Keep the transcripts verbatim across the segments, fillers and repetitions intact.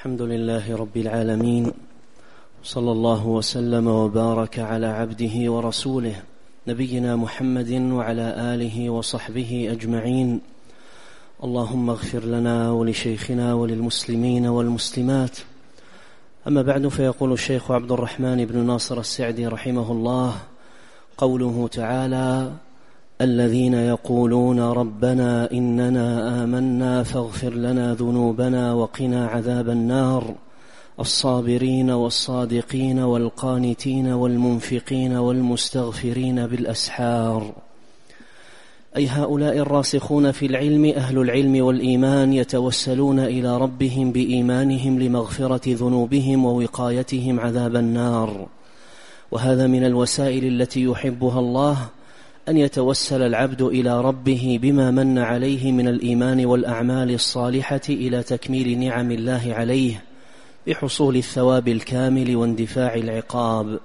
الحمد لله رب العالمين، صلى الله وسلم وبارك على عبده ورسوله نبينا محمد وعلى آله وصحبه أجمعين. اللهم اغفر لنا ولشيخنا وللمسلمين والمسلمات. أما بعد، فيقول الشيخ عبد الرحمن بن ناصر السعدي رحمه الله: قوله تعالى: الذين يقولون ربنا إننا آمنا فاغفر لنا ذنوبنا وقنا عذاب النار، الصابرين والصادقين والقانتين والمنفقين والمستغفرين بالأسحار. أي هؤلاء الراسخون في العلم أهل العلم والإيمان يتوسلون إلى ربهم بإيمانهم لمغفرة ذنوبهم ووقايتهم عذاب النار. وهذا من الوسائل التي يحبها الله، أن يتوسل العبد إلى ربه بما من عليه من الإيمان والأعمال الصالحة إلى تكميل نعم الله عليه بحصول الثواب الكامل واندفاع العقاب.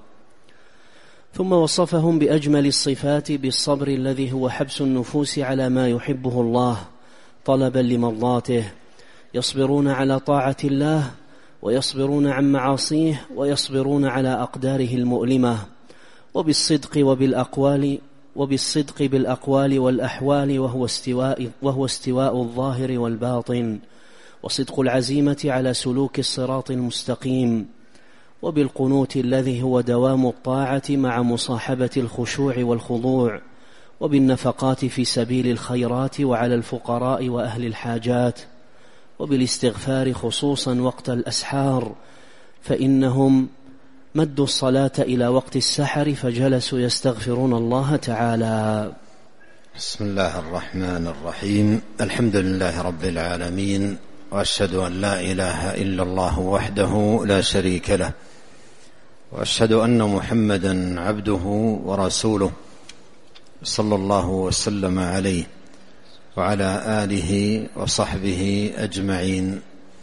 ثم وصفهم بأجمل الصفات بالصبر الذي هو حبس النفوس على ما يحبه الله طلبا لمرضاته، يصبرون على طاعة الله ويصبرون عن معاصيه ويصبرون على أقداره المؤلمة، وبالصدق وبالأقوال وبالصدق بالأقوال والأحوال، وهو استواء, وهو استواء الظاهر والباطن، وصدق العزيمة على سلوك الصراط المستقيم، وبالقنوت الذي هو دوام الطاعة مع مصاحبة الخشوع والخضوع، وبالنفقات في سبيل الخيرات وعلى الفقراء وأهل الحاجات، وبالاستغفار خصوصا وقت الأسحار، فإنهم مدوا الصلاة إلى وقت السحر فجلسوا يستغفرون الله تعالى. بسم الله الرحمن الرحيم. الحمد لله رب العالمين، وأشهد أن لا إله إلا الله وحده لا شريك له، وأشهد أن محمدا عبده ورسوله صلى الله وسلم عليه وعلى آله وصحبه أجمعين.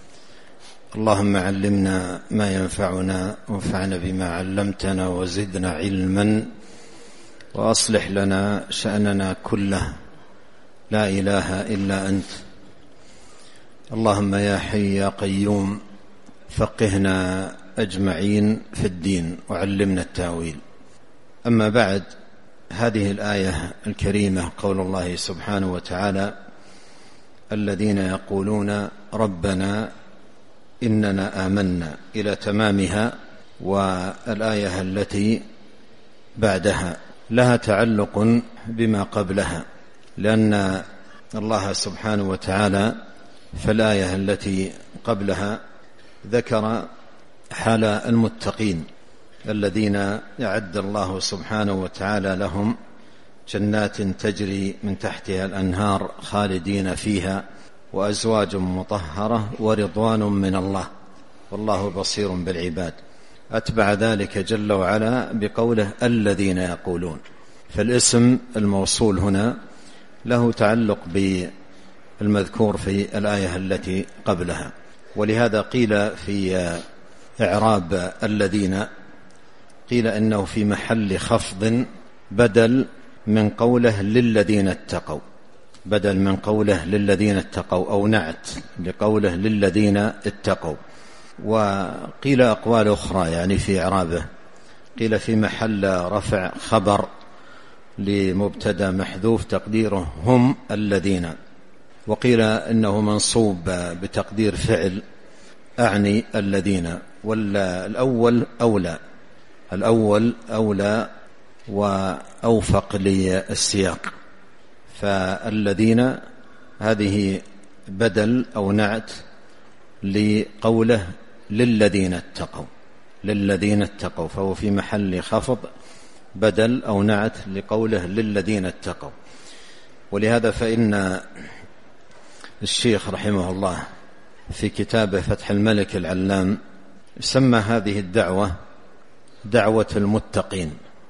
اللهم علمنا ما ينفعنا وانفعنا بما علمتنا وزدنا علما، وأصلح لنا شأننا كله، لا إله إلا أنت. اللهم يا حي يا قيوم فقهنا أجمعين في الدين وعلمنا التاويل. أما بعد، هذه الآية الكريمة قول الله سبحانه وتعالى: الذين يقولون ربنا إننا آمنا، إلى تمامها. والآية التي بعدها لها تعلق بما قبلها، لأن الله سبحانه وتعالى في الآية التي قبلها ذكر حال المتقين الذين يعد الله سبحانه وتعالى لهم جنات تجري من تحتها الأنهار خالدين فيها، وأزواج مطهرة ورضوان من الله، والله بصير بالعباد. أتبع ذلك جل وعلا بقوله الذين يقولون، فالاسم الموصول هنا له تعلق بالمذكور في الآية التي قبلها. ولهذا قيل في إعراب الذين، قيل إنه في محل خفض بدل من قوله للذين اتقوا، بدل من قوله للذين اتقوا، أو نعت لقوله للذين اتقوا. وقيل أقوال أخرى يعني في إعرابه، قيل في محل رفع خبر لمبتدا محذوف تقديره هم الذين، وقيل إنه منصوب بتقدير فعل أعني الذين، والأول أولى، الأول أولى وأوفق للسياق. فالذين هذه بدل أو نعت لقوله للذين اتقوا، للذين اتقوا، فهو في محل خفض بدل أو نعت لقوله للذين اتقوا. ولهذا فإن الشيخ رحمه الله في كتابه فتح الملك العلام سمى هذه الدعوة دعوة المتقين،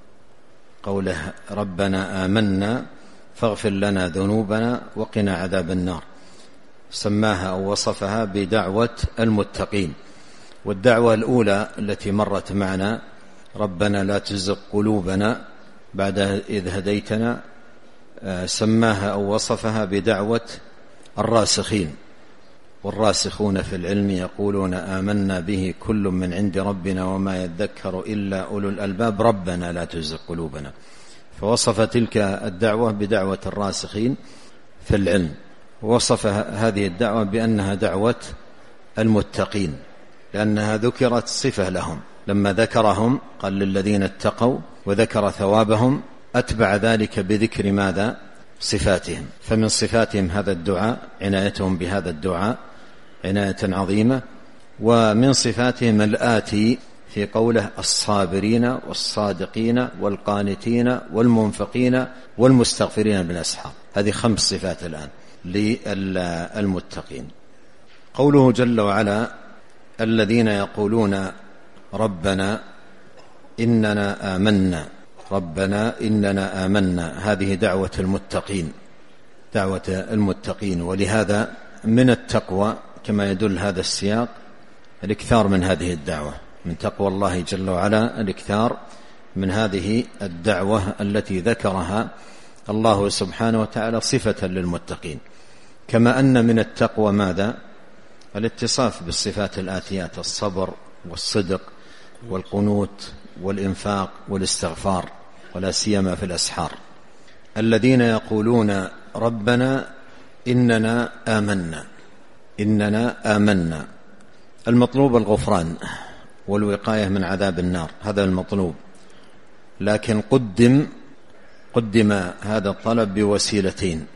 قوله ربنا آمنا فاغفر لنا ذنوبنا وقنا عذاب النار، سماها أو وصفها بدعوة المتقين. والدعوة الأولى التي مرت معنا ربنا لا تزغ قلوبنا بعد إذ هديتنا، سماها أو وصفها بدعوة الراسخين، والراسخون في العلم يقولون آمنا به كل من عند ربنا وما يذكر إلا أولو الألباب ربنا لا تزغ قلوبنا. فوصف تلك الدعوة بدعوة الراسخين في العلم، ووصف هذه الدعوة بأنها دعوة المتقين، لأنها ذكرت صفة لهم. لما ذكرهم قال للذين اتقوا وذكر ثوابهم، أتبع ذلك بذكر ماذا؟ صفاتهم. فمن صفاتهم هذا الدعاء، عنايتهم بهذا الدعاء عناية عظيمة. ومن صفاتهم الآتي في قوله الصابرين والصادقين والقانتين والمنفقين والمستغفرين بالأسحار. هذه خمس صفات الآن للمتقين. قوله جل وعلا الذين يقولون ربنا إننا آمنا، ربنا إننا آمنا، هذه دعوة المتقين، دعوة المتقين. ولهذا من التقوى كما يدل هذا السياق الاكثار من هذه الدعوة، من تقوى الله جل وعلا الاكثار من هذه الدعوة التي ذكرها الله سبحانه وتعالى صفة للمتقين. كما أن من التقوى ماذا؟ الاتصاف بالصفات الآتيات: الصبر والصدق والقنوت والإنفاق والاستغفار، ولا سيما في الأسحار. الذين يقولون ربنا إننا آمنا، إننا آمنا، المطلوب الغفران والوقاية من عذاب النار، هذا المطلوب. لكن قدم قدم هذا الطلب بوسيلتين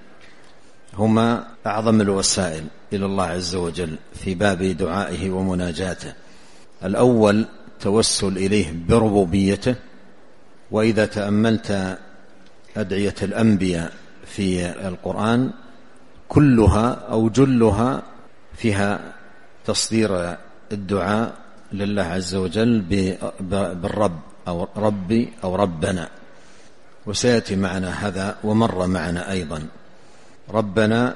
هما أعظم الوسائل إلى الله عز وجل في باب دعائه ومناجاته. الأول توسل إليه بربوبيته، وإذا تأملت أدعية الأنبياء في القرآن كلها أو جلها فيها تصدير الدعاء لله عز وجل بالرب أو ربي أو ربنا، وسيأتي معنا هذا ومر معنا أيضا. ربنا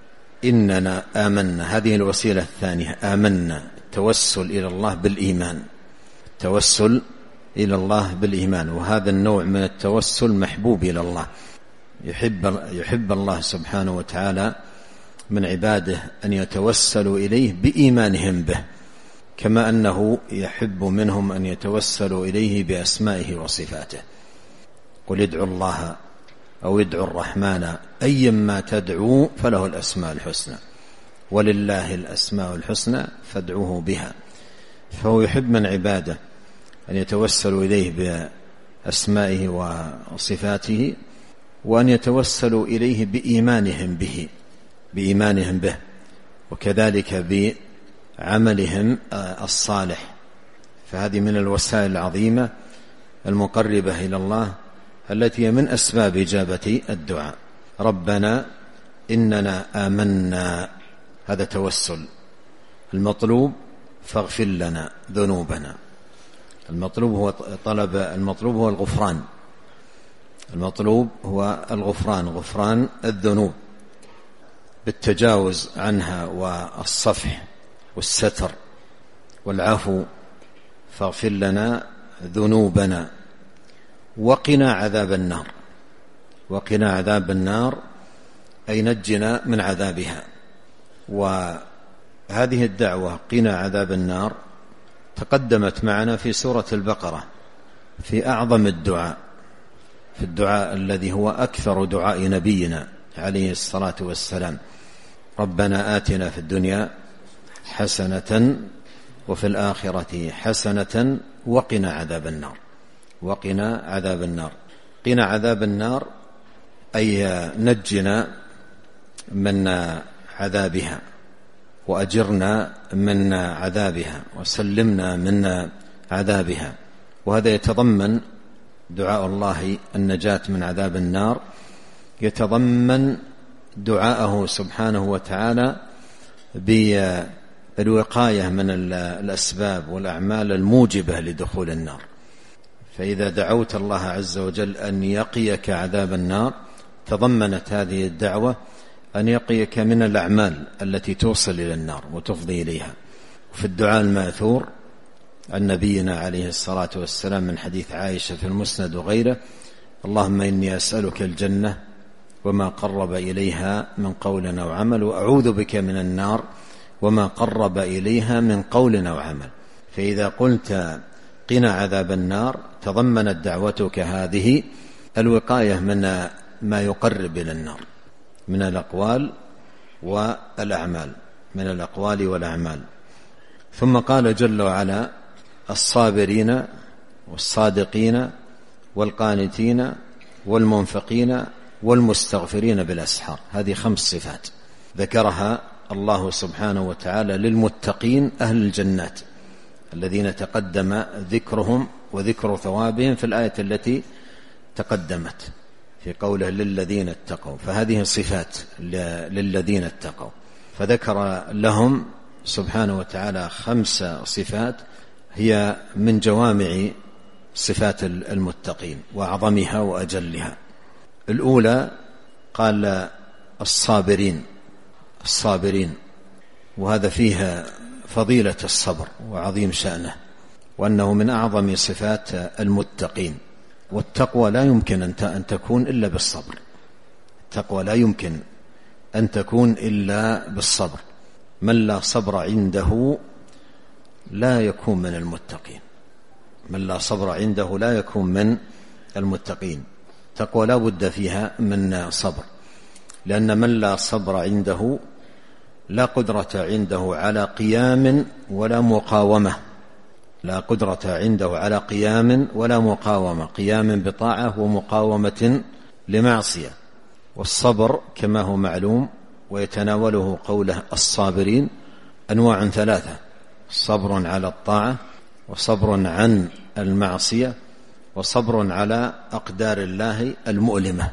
إننا آمنا، هذه الوسيلة الثانية، آمنا، التوسل إلى الله بالإيمان، التوسل إلى الله بالإيمان. وهذا النوع من التوسل محبوب إلى الله، يحب, يحب الله سبحانه وتعالى من عباده أن يتوسلوا إليه بإيمانهم به، كما أنه يحب منهم أن يتوسلوا إليه بأسمائه وصفاته. قل ادعوا الله أو ادعوا الرحمن أيما تدعوا فله الأسماء الحسنى، ولله الأسماء الحسنى فادعوه بها. فهو يحب من عباده أن يتوسلوا إليه بأسمائه وصفاته، وأن يتوسلوا إليه بإيمانهم به بإيمانهم به وكذلك بعملهم الصالح. فهذه من الوسائل العظيمة المقربة إلى الله التي من أسباب إجابة الدعاء. ربنا إننا آمنا، هذا توسل. المطلوب فاغفر لنا ذنوبنا، المطلوب هو طلب المطلوب هو الغفران، المطلوب هو الغفران، غفران الذنوب بالتجاوز عنها والصفح والستر والعفو. فاغفر لنا ذنوبنا وقنا عذاب النار، وقنا عذاب النار أي نجنا من عذابها. وهذه الدعوة قنا عذاب النار تقدمت معنا في سورة البقرة في أعظم الدعاء، في الدعاء الذي هو أكثر دعاء نبينا عليه الصلاة والسلام: ربنا آتنا في الدنيا حسنة وفي الآخرة حسنة وقنا عذاب النار، وقنا عذاب النار. قنا عذاب النار أي نجنا من عذابها، وأجرنا من عذابها، وسلمنا من عذابها. وهذا يتضمن دعاء الله النجاة من عذاب النار، يتضمن دعاءه سبحانه وتعالى بالوقاية من الأسباب والأعمال الموجبة لدخول النار. فإذا دعوت الله عز وجل أن يقيك عذاب النار، تضمنت هذه الدعوة أن يقيك من الأعمال التي توصل إلى النار وتفضي إليها. وفي الدعاء الماثور عن نبينا عليه الصلاة والسلام من حديث عائشة في المسند وغيره: اللهم إني أسألك الجنة وما قرب إليها من قول أو عمل، وأعوذ بك من النار وما قرب إليها من قول أو عمل. فإذا قلت قنا عذاب النار تضمنت دعوتك هذه الوقاية من ما يقرب إلى النار من الأقوال والأعمال من الأقوال والأعمال. ثم قال جل وعلا الصابرين والصادقين والقانتين والمنفقين والمستغفرين بالأسحار. هذه خمس صفات ذكرها الله سبحانه وتعالى للمتقين أهل الجنات الذين تقدم ذكرهم وذكر ثوابهم في الآية التي تقدمت في قوله للذين اتقوا. فهذه صفات للذين اتقوا، فذكر لهم سبحانه وتعالى خمس صفات هي من جوامع صفات المتقين وأعظمها وأجلها. الأولى قال الصابرين الصابرين وهذا فيها فضيلة الصبر وعظيم شأنه، وأنه من أعظم صفات المتقين. والتقوى لا يمكن أن تكون إلا بالصبر، التقوى لا يمكن أن تكون إلا بالصبر. من لا صبر عنده لا يكون من المتقين، من لا صبر عنده لا يكون من المتقين. تقوى لا بد فيها من صبر، لأن من لا صبر عنده لا قدرة عنده على قيام ولا مقاومة، لا قدرة عنده على قيام ولا مقاومة، قيام بطاعة ومقاومة لمعصية. والصبر كما هو معلوم ويتناوله قوله الصابرين أنواع ثلاثة: صبر على الطاعة، وصبر عن المعصية، وصبر على أقدار الله المؤلمة.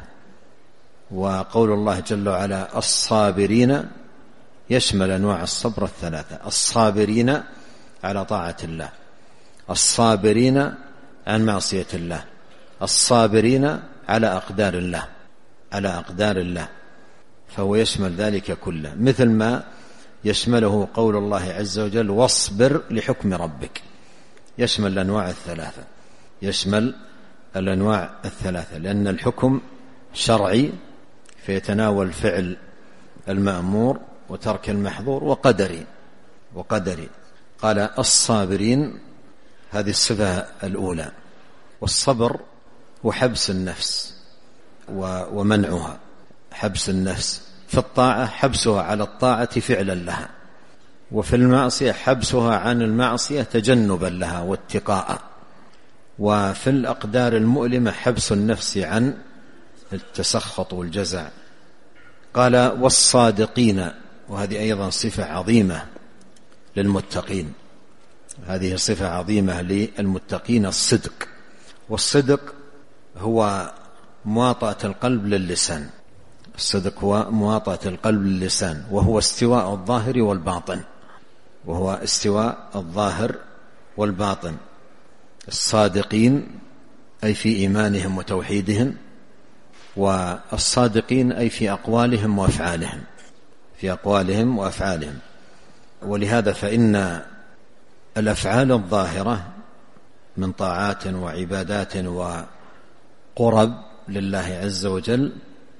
وقول الله جل وعلا الصابرين يشمل أنواع الصبر الثلاثة: الصابرين على طاعة الله، الصابرين عن معصية الله، الصابرين على أقدار الله على أقدار الله فهو يشمل ذلك كله، مثل ما يشمله قول الله عز وجل واصبر لحكم ربك، يشمل الأنواع الثلاثة يشمل الأنواع الثلاثة لأن الحكم شرعي فيتناول فعل المأمور وترك المحظور وقدري وقدري قال الصابرين، هذه الصفة الأولى. والصبر هو حبس النفس ومنعها، حبس النفس في الطاعة حبسها على الطاعة فعلا لها، وفي المعصية حبسها عن المعصية تجنبا لها واتقاء، وفي الأقدار المؤلمة حبس النفس عن التسخط والجزع. قال والصادقين، وهذه أيضا صفة عظيمة للمتقين، هذه صفة عظيمة للمتقين الصدق. والصدق هو مواطأة القلب للسان، الصدق هو مواطأة القلب للسان، وهو استواء الظاهر والباطن وهو استواء الظاهر والباطن. الصادقين أي في إيمانهم وتوحيدهم، والصادقين أي في أقوالهم وأفعالهم في أقوالهم وأفعالهم. ولهذا فإن الأفعال الظاهرة من طاعات وعبادات وقرب لله عز وجل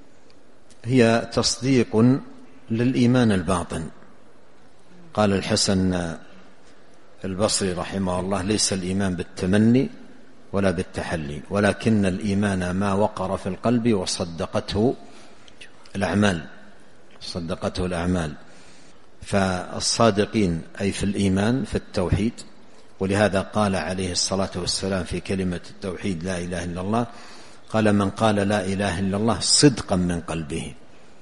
هي تصديق للإيمان الباطن. قال الحسن البصري رحمه الله ليس الإيمان بالتمني ولا بالتحلي، ولكن الإيمان ما وقر في القلب وصدقته الأعمال صدقته الأعمال. فالصادقين أي في الإيمان في التوحيد، ولهذا قال عليه الصلاة والسلام في كلمة التوحيد لا إله إلا الله، قال من قال لا إله إلا الله صدقا من قلبه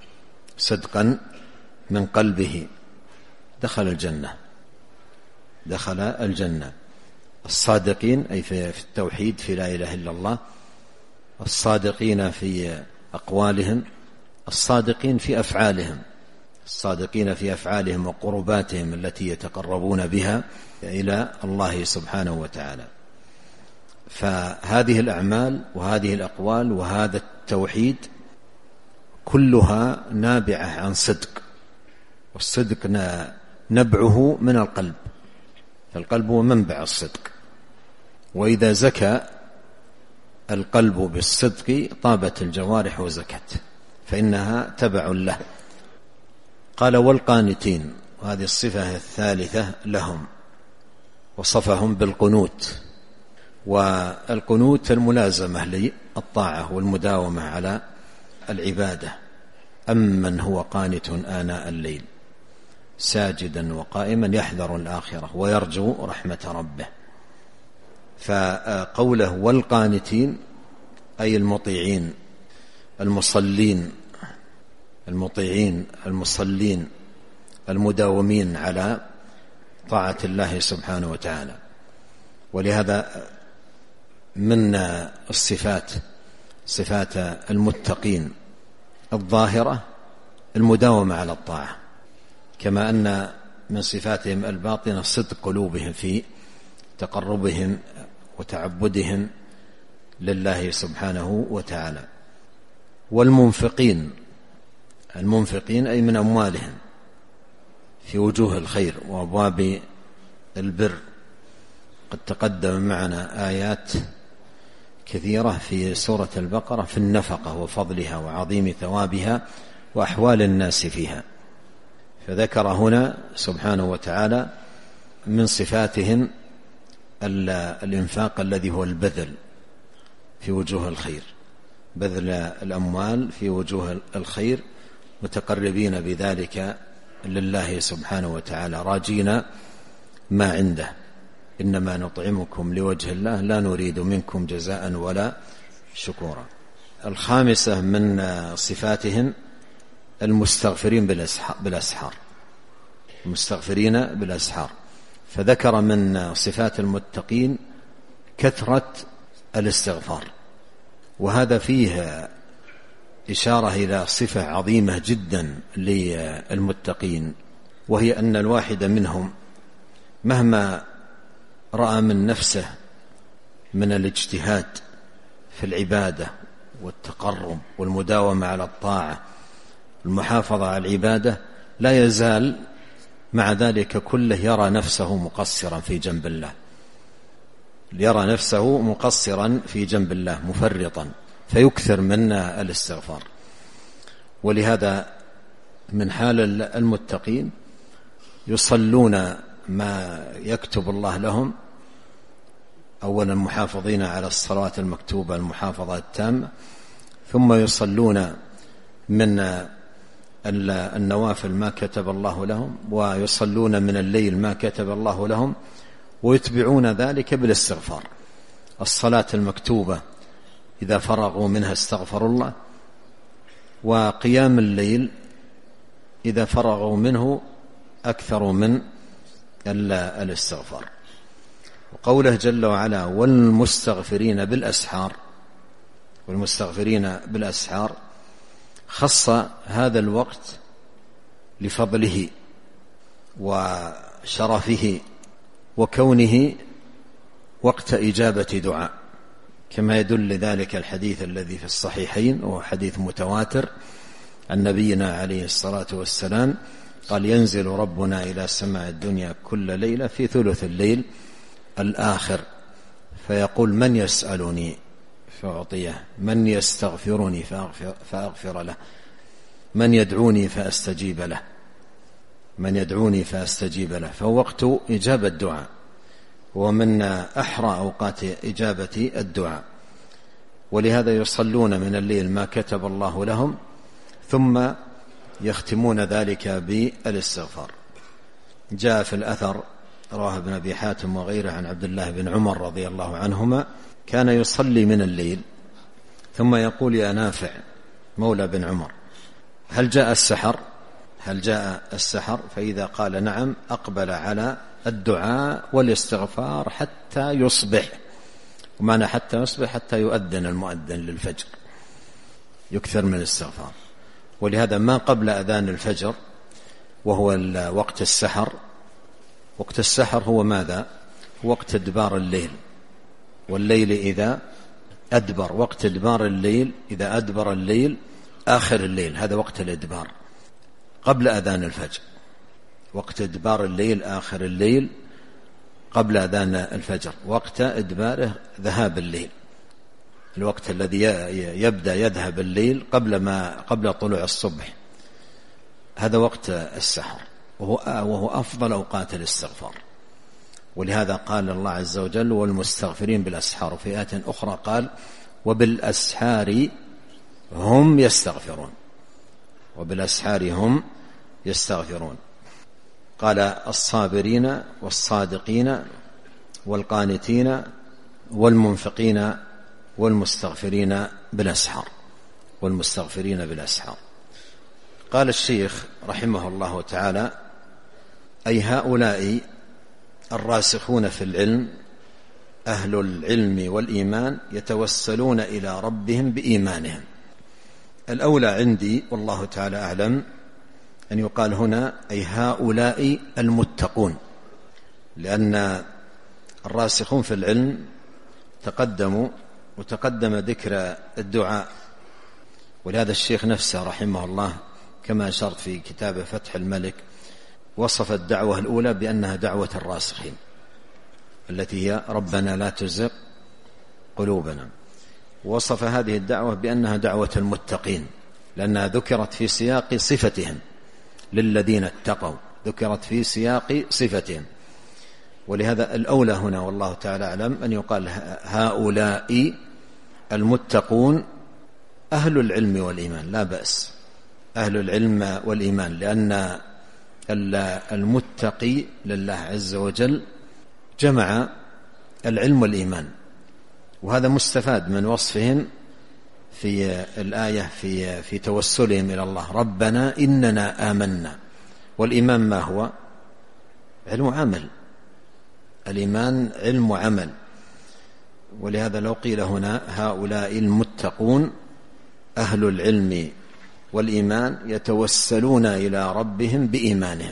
صدقا من قلبه دخل الجنة دخل الجنة. الصادقين أي في التوحيد في لا إله إلا الله، الصادقين في أقوالهم، الصادقين في أفعالهم الصادقين في أفعالهم وقرباتهم التي يتقربون بها إلى الله سبحانه وتعالى. فهذه الأعمال وهذه الأقوال وهذا التوحيد كلها نابعة عن صدق، والصدق نبعه من القلب، فالقلب هو منبع الصدق، وإذا زكى القلب بالصدق طابت الجوارح وزكت، فإنها تبع له. قال والقانتين، وهذه الصفة الثالثة لهم، وصفهم بالقنوت. والقنوت الملازمة للطاعة والمداومة على العبادة. أمن هو قانت آناء الليل ساجدا وقائما يحذر الآخرة ويرجو رحمة ربه. فقوله والقانتين أي المطيعين المصلين المطيعين المصلين المداومين على طاعة الله سبحانه وتعالى. ولهذا من الصفات صفات المتقين الظاهرة المداومة على الطاعة، كما أن من صفاتهم الباطنة صدق قلوبهم في تقربهم وتعبدهم لله سبحانه وتعالى. والمنفقين المنفقين أي من أموالهم في وجوه الخير وأبواب البر. قد تقدم معنا آيات كثيرة في سورة البقرة في النفقة وفضلها وعظيم ثوابها وأحوال الناس فيها، فذكر هنا سبحانه وتعالى من صفاتهم الإنفاق الذي هو البذل في وجوه الخير، بذل الأموال في وجوه الخير متقربين بذلك لله سبحانه وتعالى راجين ما عنده. إنما نطعمكم لوجه الله لا نريد منكم جزاء ولا شكورا. الخامسة من صفاتهم المستغفرين بالأسحار المستغفرين بالأسحار. فذكر من صفات المتقين كثرة الاستغفار، وهذا فيه إشارة إلى صفة عظيمة جدا للمتقين، وهي أن الواحد منهم مهما رأى من نفسه من الاجتهاد في العبادة والتقرب والمداومة على الطاعة المحافظة على العبادة، لا يزال مع ذلك كله يرى نفسه مقصرا في جنب الله يرى نفسه مقصرا في جنب الله مفرطا، فيكثر من الاستغفار. ولهذا من حال المتقين يصلون ما يكتب الله لهم، أولا محافظين على الصلوات المكتوبة المحافظة التامة، ثم يصلون من النوافل ما كتب الله لهم، ويصلون من الليل ما كتب الله لهم، ويتبعون ذلك بالاستغفار. الصلاة المكتوبة إذا فرغوا منها استغفروا الله، وقيام الليل إذا فرغوا منه أكثروا من الاستغفار. وقوله جل وعلا والمستغفرين بالأسحار، والمستغفرين بالأسحار خص هذا الوقت لفضله وشرفه وكونه وقت إجابة دعاء، كما يدل ذلك الحديث الذي في الصحيحين وهو حديث متواتر عن نبينا عليه الصلاة والسلام قال ينزل ربنا إلى سماء الدنيا كل ليلة في ثلث الليل الآخر فيقول من يسألني فأعطيه، من يستغفرني فأغفر, فأغفر له، من يدعوني فأستجيب له من يدعوني فأستجيب له. فهو وقت إجابة الدعاء، ومن أحرى أوقات إجابة الدعاء. ولهذا يصلون من الليل ما كتب الله لهم، ثم يختمون ذلك بالاستغفار. جاء في الأثر رواه ابن أبي حاتم وغيره عن عبد الله بن عمر رضي الله عنهما كان يصلي من الليل ثم يقول يا نافع مولى بن عمر هل جاء السحر هل جاء السحر فإذا قال نعم أقبل على الدعاء والاستغفار حتى يصبح. ومعنى حتى يصبح حتى يؤذن المؤذن للفجر، يكثر من الاستغفار. ولهذا ما قبل أذان الفجر وهو وقت السحر، وقت السحر هو ماذا؟ وقت إدبار الليل، والليل إذا أدبر، وقت إدبار الليل إذا أدبر الليل آخر الليل، هذا وقت الإدبار قبل أذان الفجر. وقت إدبار الليل آخر الليل قبل أذان الفجر، وقت إدباره ذهاب الليل، الوقت الذي يبدأ يذهب الليل قبل ما قبل طلوع الصبح، هذا وقت السحر. وهو, وهو أفضل أوقات الاستغفار. ولهذا قال الله عز وجل والمستغفرين بالأسحار، وفي آية أخرى قال وبالأسحار هم يستغفرون، وبالأسحار هم يستغفرون. قال الصابرين والصادقين والقانتين والمنفقين والمستغفرين بالأسحار، والمستغفرين بالأسحار. قال الشيخ رحمه الله تعالى أي هؤلاء الراسخون في العلم أهل العلم والإيمان يتوسلون إلى ربهم بإيمانهم. الأولى عندي والله تعالى أعلم أن يقال هنا أي هؤلاء المتقون، لأن الراسخون في العلم تقدموا وتقدم ذكر الدعاء، ولهذا الشيخ نفسه رحمه الله كما أشرت في كتاب فتح الملك وصف الدعوة الأولى بأنها دعوة الراسخين التي هي ربنا لا تزغ قلوبنا، ووصف هذه الدعوة بأنها دعوة المتقين لأنها ذكرت في سياق صفتهم للذين اتقوا، ذكرت في سياق صفتهم. ولهذا الأولى هنا والله تعالى أعلم أن يقال هؤلاء المتقون أهل العلم والإيمان، لا بأس أهل العلم والإيمان، لأن المتقي لله عز وجل جمع العلم والإيمان، وهذا مستفاد من وصفهم في الآية في في توسلهم إلى الله ربنا إننا آمنا. والإيمان ما هو؟ علم وعمل، الإيمان علم وعمل. ولهذا لو قيل هنا هؤلاء المتقون أهل العلم والإيمان يتوسلون إلى ربهم بإيمانهم،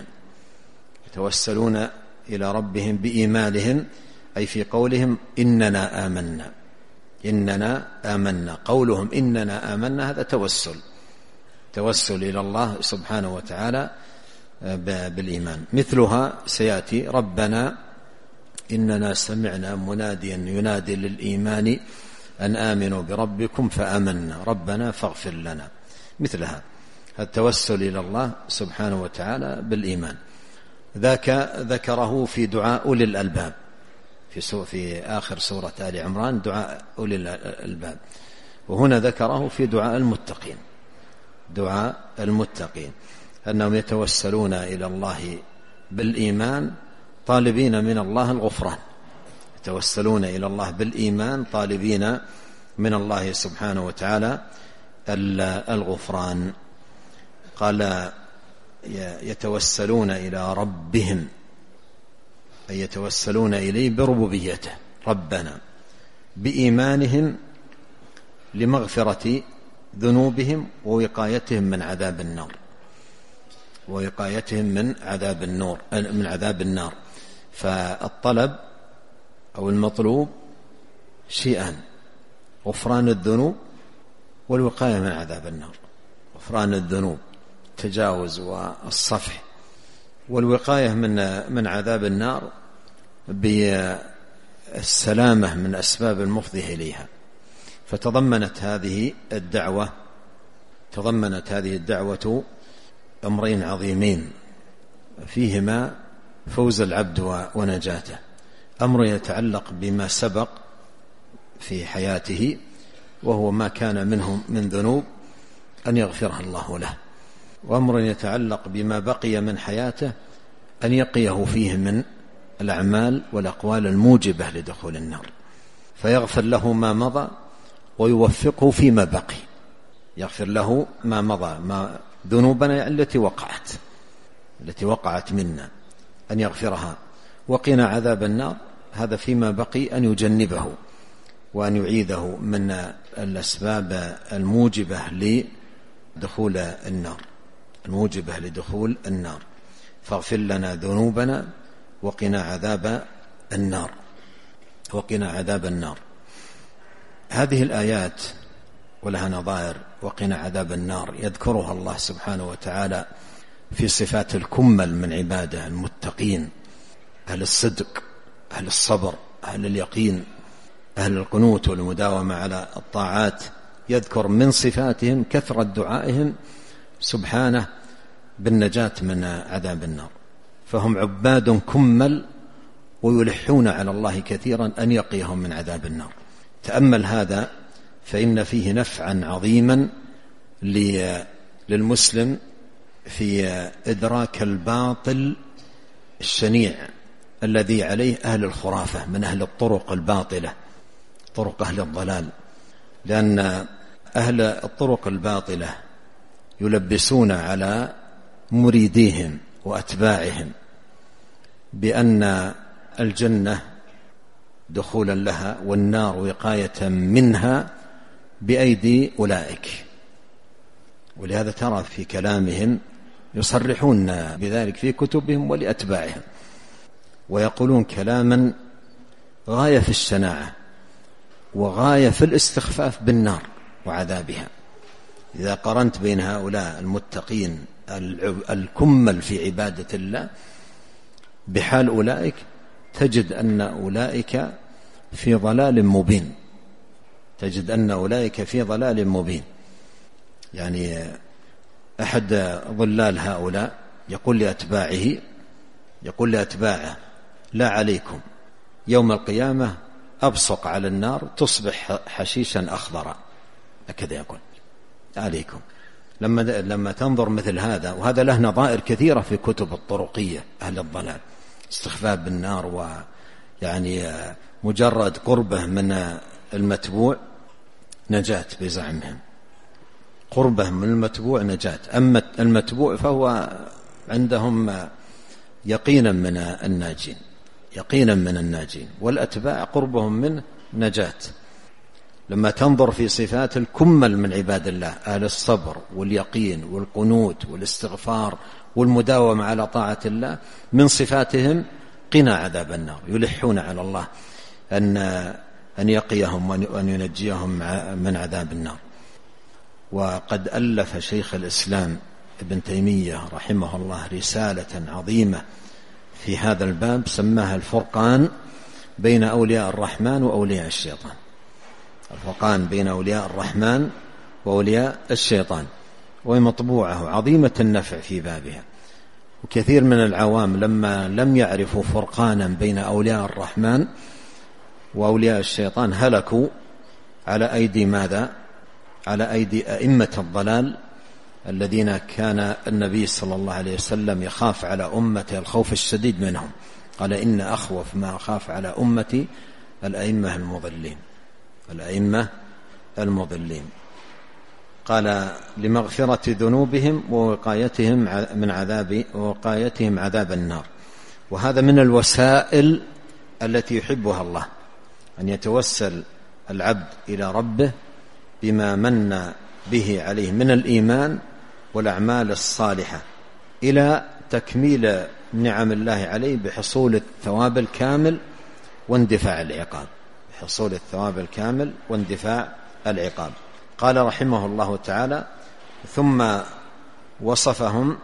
يتوسلون إلى ربهم بإيمانهم أي في قولهم إننا آمنا، إننا آمنا، قولهم إننا آمنا هذا توسل، توسل إلى الله سبحانه وتعالى بالإيمان. مثلها سيأتي ربنا إننا سمعنا مناديا ينادي للإيمان أن آمنوا بربكم فآمنا ربنا فاغفر لنا، مثلها التوسل إلى الله سبحانه وتعالى بالإيمان. ذاك ذكره في دعاء أولي الألباب في, في آخر سورة آل عمران، دعاء أولي الألباب، وهنا ذكره في دعاء المتقين، دعاء المتقين أنهم يتوسلون إلى الله بالإيمان طالبين من الله الغفران، يتوسلون إلى الله بالإيمان طالبين من الله سبحانه وتعالى الغفران. قال يتوسلون إلى ربهم أي يتوسلون إليه بربوبيته ربنا، بإيمانهم لمغفرة ذنوبهم ووقايتهم من عذاب النار، ووقايتهم من عذاب النار من عذاب النار. فالطلب أو المطلوب شيئان: غفران الذنوب والوقاية من عذاب النار. غفران الذنوب التجاوز والصفح، والوقاية من من عذاب النار بالسلامة من أسباب المفضية إليها. فتضمنت هذه الدعوة تضمنت هذه الدعوة أمرين عظيمين فيهما فوز العبد ونجاته: أمر يتعلق بما سبق في حياته وهو ما كان منه من ذنوب أن يغفرها الله له، وأمر يتعلق بما بقي من حياته أن يقيه فيه من الأعمال والأقوال الموجبة لدخول النار، فيغفر له ما مضى ويوفقه فيما بقي، يغفر له ما مضى، ما ذنوبنا التي وقعت التي وقعت منا أن يغفرها، وقنا عذاب النار هذا فيما بقي أن يجنبه وأن يعيده من الأسباب الموجبة لدخول النار الموجبة لدخول النار. فاغفر لنا ذنوبنا وقنا عذاب النار وقنا عذاب النار. هذه الآيات ولها نظائر: وقنا عذاب النار يذكرها الله سبحانه وتعالى في صفات الكمل من عباده المتقين، أهل الصدق، أهل الصبر، أهل اليقين، أهل القنوت والمداومة على الطاعات. يذكر من صفاتهم كثرة دعائهم سبحانه بالنجاة من عذاب النار. فهم عباد كمل ويلحون على الله كثيرا أن يقيهم من عذاب النار. تأمل هذا فإن فيه نفعا عظيما للمسلم في إدراك الباطل الشنيع الذي عليه أهل الخرافة من أهل الطرق الباطلة، طرق أهل الضلال. لأن أهل الطرق الباطلة يلبسون على مريديهم وأتباعهم بأن الجنة دخولا لها والنار وقاية منها بأيدي أولئك، ولهذا ترى في كلامهم يصرحون بذلك في كتبهم ولأتباعهم، ويقولون كلاما غاية في الشناعة وغاية في الاستخفاف بالنار وعذابها. إذا قرنت بين هؤلاء المتقين الكمل في عبادة الله بحال أولئك تجد أن أولئك في ضلال مبين، تجد أن أولئك في ضلال مبين. يعني أحد ضلال هؤلاء يقول لأتباعه يقول لأتباعه لا عليكم، يوم القيامة أبصق على النار تصبح حشيشا أخضرا، هكذا يقول عليكم. لما لما تنظر مثل هذا، وهذا له نظائر كثيرة في كتب الطرقية أهل الضلال، استخفاف بالنار، ويعني مجرد قربه من المتبوع نجاة بزعمهم، قربه من المتبوع نجاة. أما المتبوع فهو عندهم يقينا من الناجين، يقينا من الناجين، والأتباع قربهم من نجاة. لما تنظر في صفات الكمل من عباد الله أهل الصبر واليقين والقنوت والاستغفار والمداومة على طاعة الله، من صفاتهم قنا عذاب النار، يلحون على الله أن أن يقيهم وأن ينجيهم من عذاب النار. وقد ألف شيخ الإسلام ابن تيمية رحمه الله رسالة عظيمة في هذا الباب سماها الفرقان بين أولياء الرحمن وأولياء الشيطان، الفرقان بين أولياء الرحمن وأولياء الشيطان، وهي مطبوعة عظيمة النفع في بابها. وكثير من العوام لما لم يعرفوا فرقانا بين أولياء الرحمن وأولياء الشيطان هلكوا على أيدي ماذا؟ على أيدي أئمة الضلال الذين كان النبي صلى الله عليه وسلم يخاف على أمته الخوف الشديد منهم، قال إن أخوف ما أخاف على أمتي الأئمة المضلين، الأئمة المضلين. قال لمغفرة ذنوبهم ووقايتهم من عذاب ووقايتهم عذاب النار. وهذا من الوسائل التي يحبها الله، أن يتوسل العبد إلى ربه بما من به عليه من الإيمان والأعمال الصالحة إلى تكميل نعم الله عليه بحصول الثواب الكامل واندفاع العقاب، بحصول الثواب الكامل واندفاع العقاب. قال رحمه الله تعالى: ثم وصفهم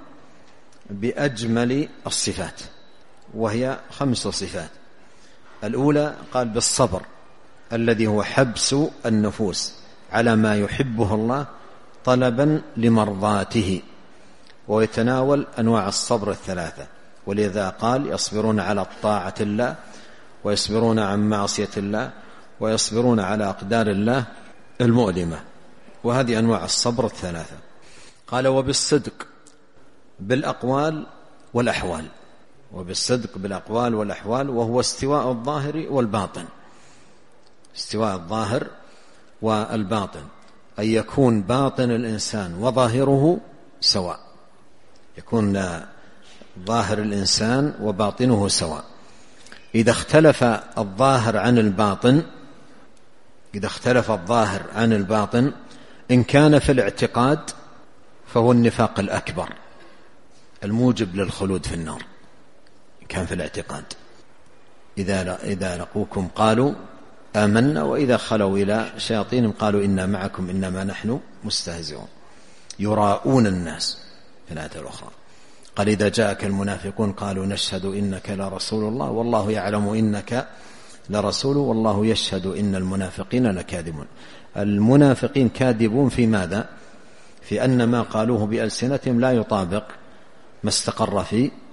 بأجمل الصفات، وهي خمس صفات. الأولى قال بالصبر الذي هو حبس النفوس على ما يحبه الله طلبا لمرضاته، ويتناول أنواع الصبر الثلاثة، ولذا قال يصبرون على طاعة الله، ويصبرون عن معصية الله، ويصبرون على أقدار الله المؤلمة. وهذه أنواع الصبر الثلاثة. قال وبالصدق بالأقوال والأحوال، وبالصدق بالأقوال والأحوال، وهو استواء الظاهر والباطن، استواء الظاهر والباطن، أن يكون باطن الإنسان وظاهره سواء، يكون ظاهر الإنسان وباطنه سواء. إذا اختلف الظاهر عن الباطن إذا اختلف الظاهر عن الباطن إن كان في الاعتقاد فهو النفاق الأكبر الموجب للخلود في النار، إن كان في الاعتقاد. إذا إذا لقوكم قالوا آمنا وإذا خلوا إلى شياطينهم قالوا إنا معكم إنما نحن مستهزئون، يراؤون الناس. في الآية الأخرى قال إذا جاءك المنافقون قالوا نشهد إنك لرسول الله والله يعلم إنك لرسوله والله يشهد إن المنافقين لكاذبون. المنافقين كاذبون في ماذا؟ في أن ما قالوه بألسنتهم لا يطابق ما استقر في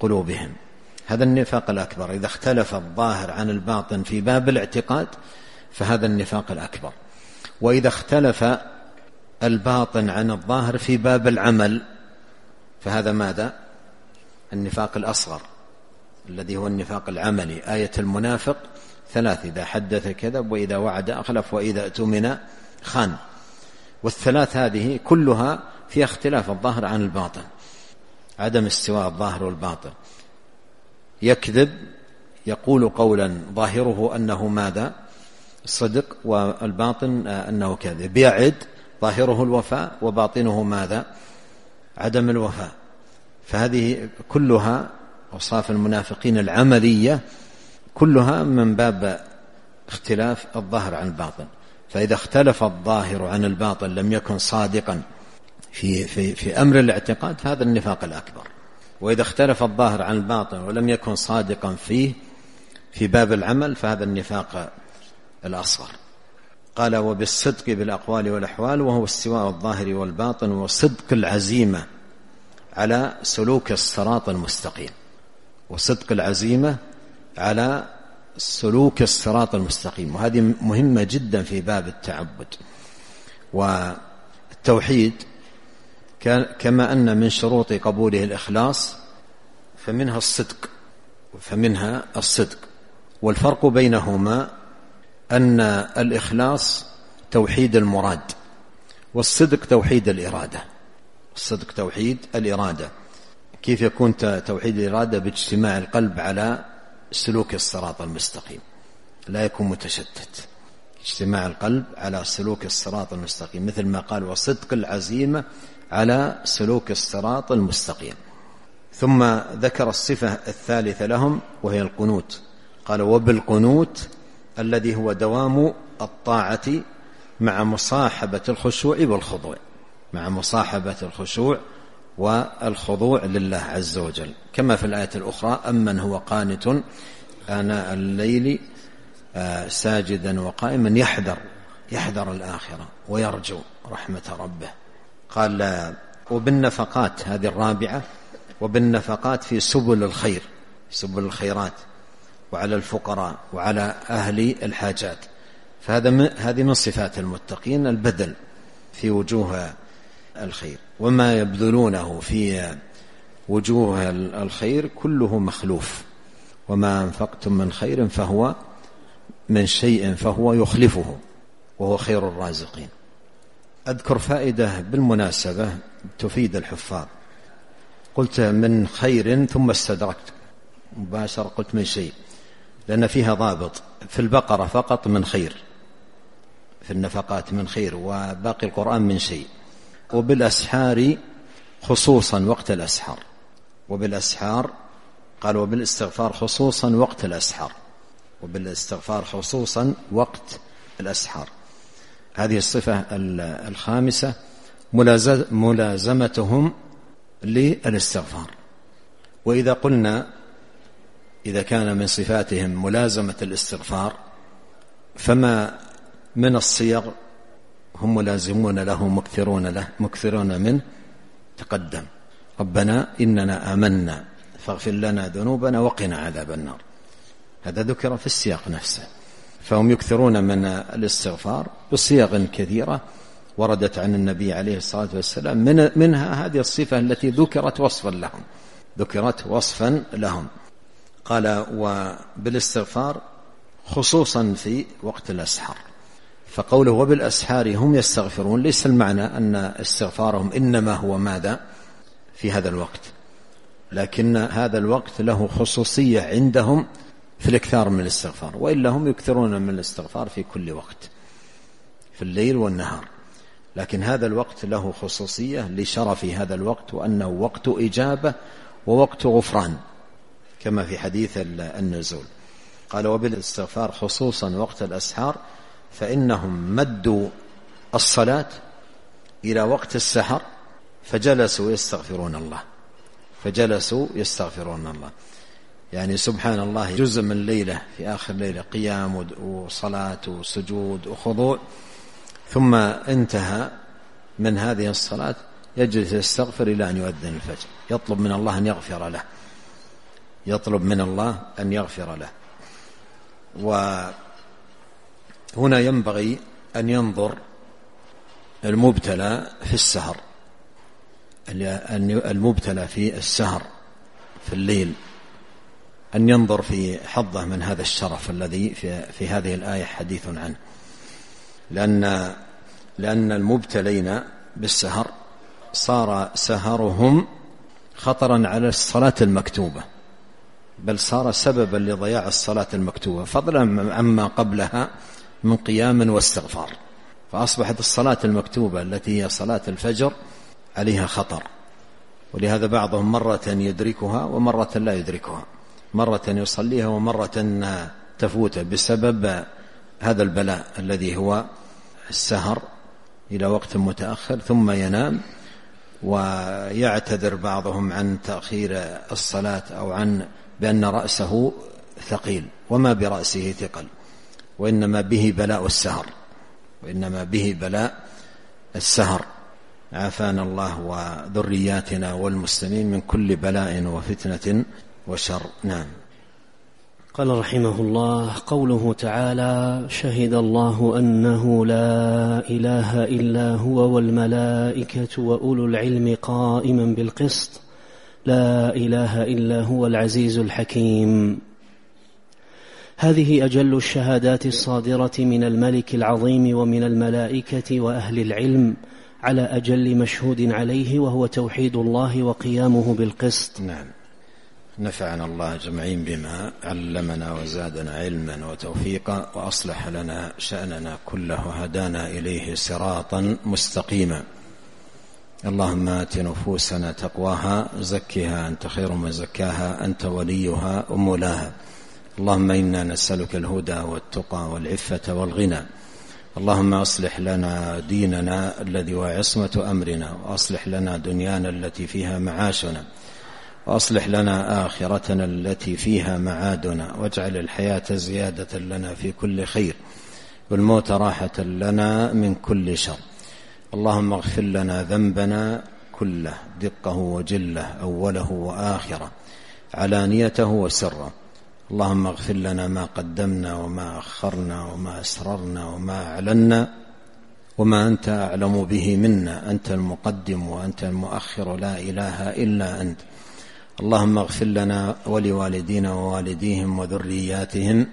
قلوبهم. هذا النفاق الأكبر. إذا اختلف الظاهر عن الباطن في باب الاعتقاد فهذا النفاق الأكبر. وإذا اختلف الباطن عن الظاهر في باب العمل فهذا ماذا؟ النفاق الأصغر الذي هو النفاق العملي. آية المنافق ثلاث: إذا حدث كذب، وإذا وعد أخلف، وإذا اؤتمن خان. والثلاث هذه كلها فيها اختلاف الظاهر عن الباطن، عدم استواء الظاهر والباطن. يكذب، يقول قولا ظاهره أنه ماذا؟ صدق، والباطن أنه كذب. يعد، ظاهره الوفاء وباطنه ماذا؟ عدم الوفاء. فهذه كلها أوصاف المنافقين العملية، كلها من باب اختلاف الظاهر عن الباطن. فإذا اختلف الظاهر عن الباطن لم يكن صادقا في, في, في أمر الاعتقاد، هذا النفاق الأكبر. وإذا اختلف الظاهر عن الباطن ولم يكن صادقا فيه في باب العمل فهذا النفاق الأصغر. قال: وبالصدق بالأقوال والأحوال، وهو استواء الظاهر والباطن وصدق العزيمة على سلوك الصراط المستقيم. وصدق العزيمة على سلوك الصراط المستقيم، وهذه مهمة جدا في باب التعبد. والتوحيد كما أن من شروط قبوله الإخلاص فمنها الصدق فمنها الصدق والفرق بينهما أن الإخلاص توحيد المراد، والصدق توحيد الإرادة. الصدق توحيد الإرادة. كيف يكون توحيد الإرادة؟ باجتماع القلب على سلوك الصراط المستقيم، لا يكون متشتت. اجتماع القلب على سلوك الصراط المستقيم، مثل ما قال: وصدق العزيمة على سلوك الصراط المستقيم. ثم ذكر الصفة الثالثة لهم وهي القنوت. قال: وبالقنوت الذي هو دوام الطاعة مع مصاحبة الخشوع والخضوع، مع مصاحبة الخشوع والخضوع لله عز وجل، كما في الآية الأخرى: أمن هو قانت آناء الليل ساجدا وقائما يحذر يحذر الآخرة ويرجو رحمة ربه. قال: وبالنفقات، هذه الرابعة، وبالنفقات في سبل الخير، سبل الخيرات، وعلى الفقراء وعلى أهل الحاجات. فهذا هذه من صفات المتقين، البذل في وجوه الخير. وما يبذلونه في وجوه الخير كله مخلوف، وما أنفقتم من خير فهو من شيء فهو يخلفه وهو خير الرازقين. أذكر فائدة بالمناسبة تفيد الحفاظ. قلت من خير ثم استدركت مباشرة، قلت من شيء، لأن فيها ضابط. في البقرة فقط من خير، في النفقات من خير، وباقي القرآن من شيء. وبالأسحار خصوصا وقت الأسحار، وبالأسحار قال وبالاستغفار خصوصا وقت الأسحار، وبالاستغفار خصوصا وقت الأسحار. هذه الصفة الخامسة ملازمتهم للاستغفار. وإذا قلنا إذا كان من صفاتهم ملازمة الاستغفار، فما من الصيغ هم ملازمون له مكثرون له مكثرون منه؟ تقدم: ربنا إننا آمنا فاغفر لنا ذنوبنا وقنا عذاب النار. هذا ذكر في السياق نفسه. فهم يكثرون من الاستغفار بصيغ كثيرة وردت عن النبي عليه الصلاة والسلام، من منها هذه الصفة التي ذكرت وصفا لهم ذكرت وصفا لهم قال: وبالاستغفار خصوصا في وقت الأسحار. فقوله وبالأسحار هم يستغفرون ليس المعنى أن استغفارهم إنما هو ماذا في هذا الوقت، لكن هذا الوقت له خصوصية عندهم في الإكثار من الاستغفار، وإلا هم يكثرون من الاستغفار في كل وقت في الليل والنهار، لكن هذا الوقت له خصوصية لشرف هذا الوقت، وأنه وقت إجابة ووقت غفران كما في حديث النزول. قال: وبالاستغفار خصوصا وقت الأسحار فإنهم مدوا الصلاة إلى وقت السحر فجلسوا يستغفرون الله فجلسوا يستغفرون الله يعني سبحان الله، جزء من الليلة في آخر ليلة قيام وصلاة وسجود وخضوع، ثم انتهى من هذه الصلاة يجلس يستغفر إلى أن يؤذن الفجر، يطلب من الله أن يغفر له. يطلب من الله أن يغفر له. وهنا ينبغي أن ينظر المبتلى في السهر، المبتلى في السهر في الليل، أن ينظر في حظه من هذا الشرف الذي في, في هذه الآية حديث عنه، لأن, لأن المبتلين بالسهر صار سهرهم خطرا على الصلاة المكتوبة، بل صار سببا لضياع الصلاة المكتوبة فضلا عما قبلها من قيام واستغفار. فأصبحت الصلاة المكتوبة التي هي صلاة الفجر عليها خطر، ولهذا بعضهم مرة يدركها ومرة لا يدركها، مرة يصليها ومرة تفوته بسبب هذا البلاء الذي هو السهر إلى وقت متأخر ثم ينام. ويعتذر بعضهم عن تأخير الصلاة أو عن بأن رأسه ثقيل، وما برأسه ثقل، وإنما به بلاء السهر، وإنما به بلاء السهر. عافانا الله وذرياتنا والمسلمين من كل بلاء وفتنة وشر. نعم. قال رحمه الله: قوله تعالى: شهد الله أنه لا إله إلا هو والملائكة وأولو العلم قائما بالقسط لا إله إلا هو العزيز الحكيم. هذه أجل الشهادات الصادرة من الملك العظيم ومن الملائكة وأهل العلم على أجل مشهود عليه، وهو توحيد الله وقيامه بالقسط. نعم. نفعنا الله جمعين بما علمنا وزادنا علما وتوفيقا، وأصلح لنا شأننا كله، هدانا إليه صراطا مستقيما. اللهم آت نفوسنا تقواها زكها أنت خير من زكاها أنت وليها ومولاها. اللهم إنا نسألك الهدى والتقى والعفة والغنى. اللهم أصلح لنا ديننا الذي هو عصمة أمرنا، وأصلح لنا دنيانا التي فيها معاشنا، وأصلح لنا آخرتنا التي فيها معادنا، واجعل الحياة زيادة لنا في كل خير والموت راحة لنا من كل شر. اللهم اغفر لنا ذنبنا كله دقه وجله أوله وآخره علانيته وسره. اللهم اغفر لنا ما قدمنا وما أخرنا وما أسررنا وما أعلنا وما أنت أعلم به منا، أنت المقدم وأنت المؤخر، لا إله إلا أنت. اللهم اغفر لنا ولوالدينا ووالديهم وذرياتهم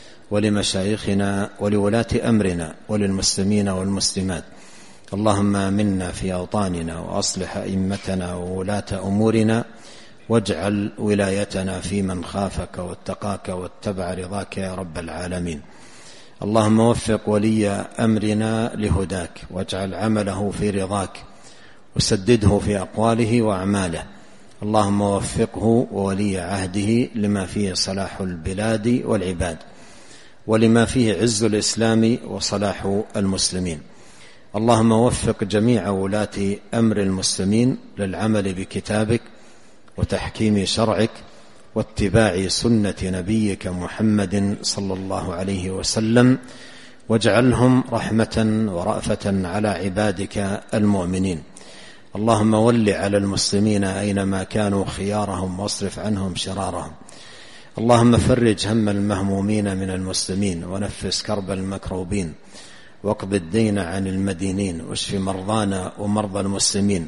ولمشايخنا ولولاة أمرنا وللمسلمين والمسلمات. اللهم آمنا في أوطاننا وأصلح أئمتنا وولاة أمورنا، واجعل ولايتنا في من خافك واتقاك واتبع رضاك يا رب العالمين. اللهم وفق ولي أمرنا لهداك، واجعل عمله في رضاك، وسدده في أقواله وأعماله. اللهم وفقه وولي عهده لما فيه صلاح البلاد والعباد، ولما فيه عز الإسلام وصلاح المسلمين. اللهم وفق جميع ولاة أمر المسلمين للعمل بكتابك وتحكيم شرعك واتباع سنة نبيك محمد صلى الله عليه وسلم، واجعلهم رحمة ورأفة على عبادك المؤمنين. اللهم ول على المسلمين أينما كانوا خيارهم، واصرف عنهم شرارهم. اللهم فرج هم المهمومين من المسلمين، ونفس كرب المكروبين، واقض الدين عن المدينين، واشف مرضانا ومرضى المسلمين،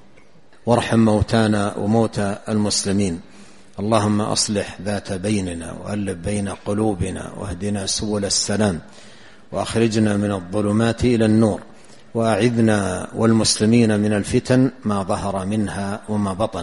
وارحم موتانا وموتى المسلمين. اللهم أصلح ذات بيننا، وألف بين قلوبنا، واهدنا سبل السلام، وأخرجنا من الظلمات إلى النور، وأعذنا والمسلمين من الفتن ما ظهر منها وما بطن.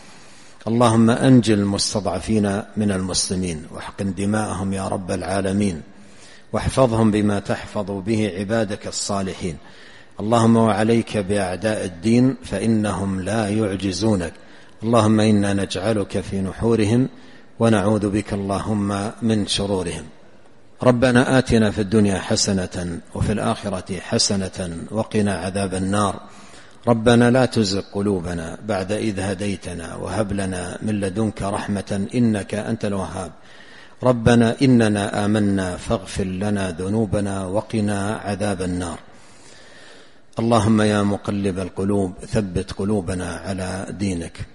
اللهم أنجل المستضعفين من المسلمين، واحقن دماءهم يا رب العالمين، واحفظهم بما تحفظ به عبادك الصالحين. اللهم وعليك بأعداء الدين فإنهم لا يعجزونك. اللهم إنا نجعلك في نحورهم، ونعوذ بك اللهم من شرورهم. ربنا آتنا في الدنيا حسنة وفي الآخرة حسنة وقنا عذاب النار. ربنا لا تزغ قلوبنا بعد إذ هديتنا، وهب لنا من لدنك رحمة إنك أنت الوهاب. ربنا إننا آمنا فاغفر لنا ذنوبنا وقنا عذاب النار. اللهم يا مقلب القلوب ثبت قلوبنا على دينك.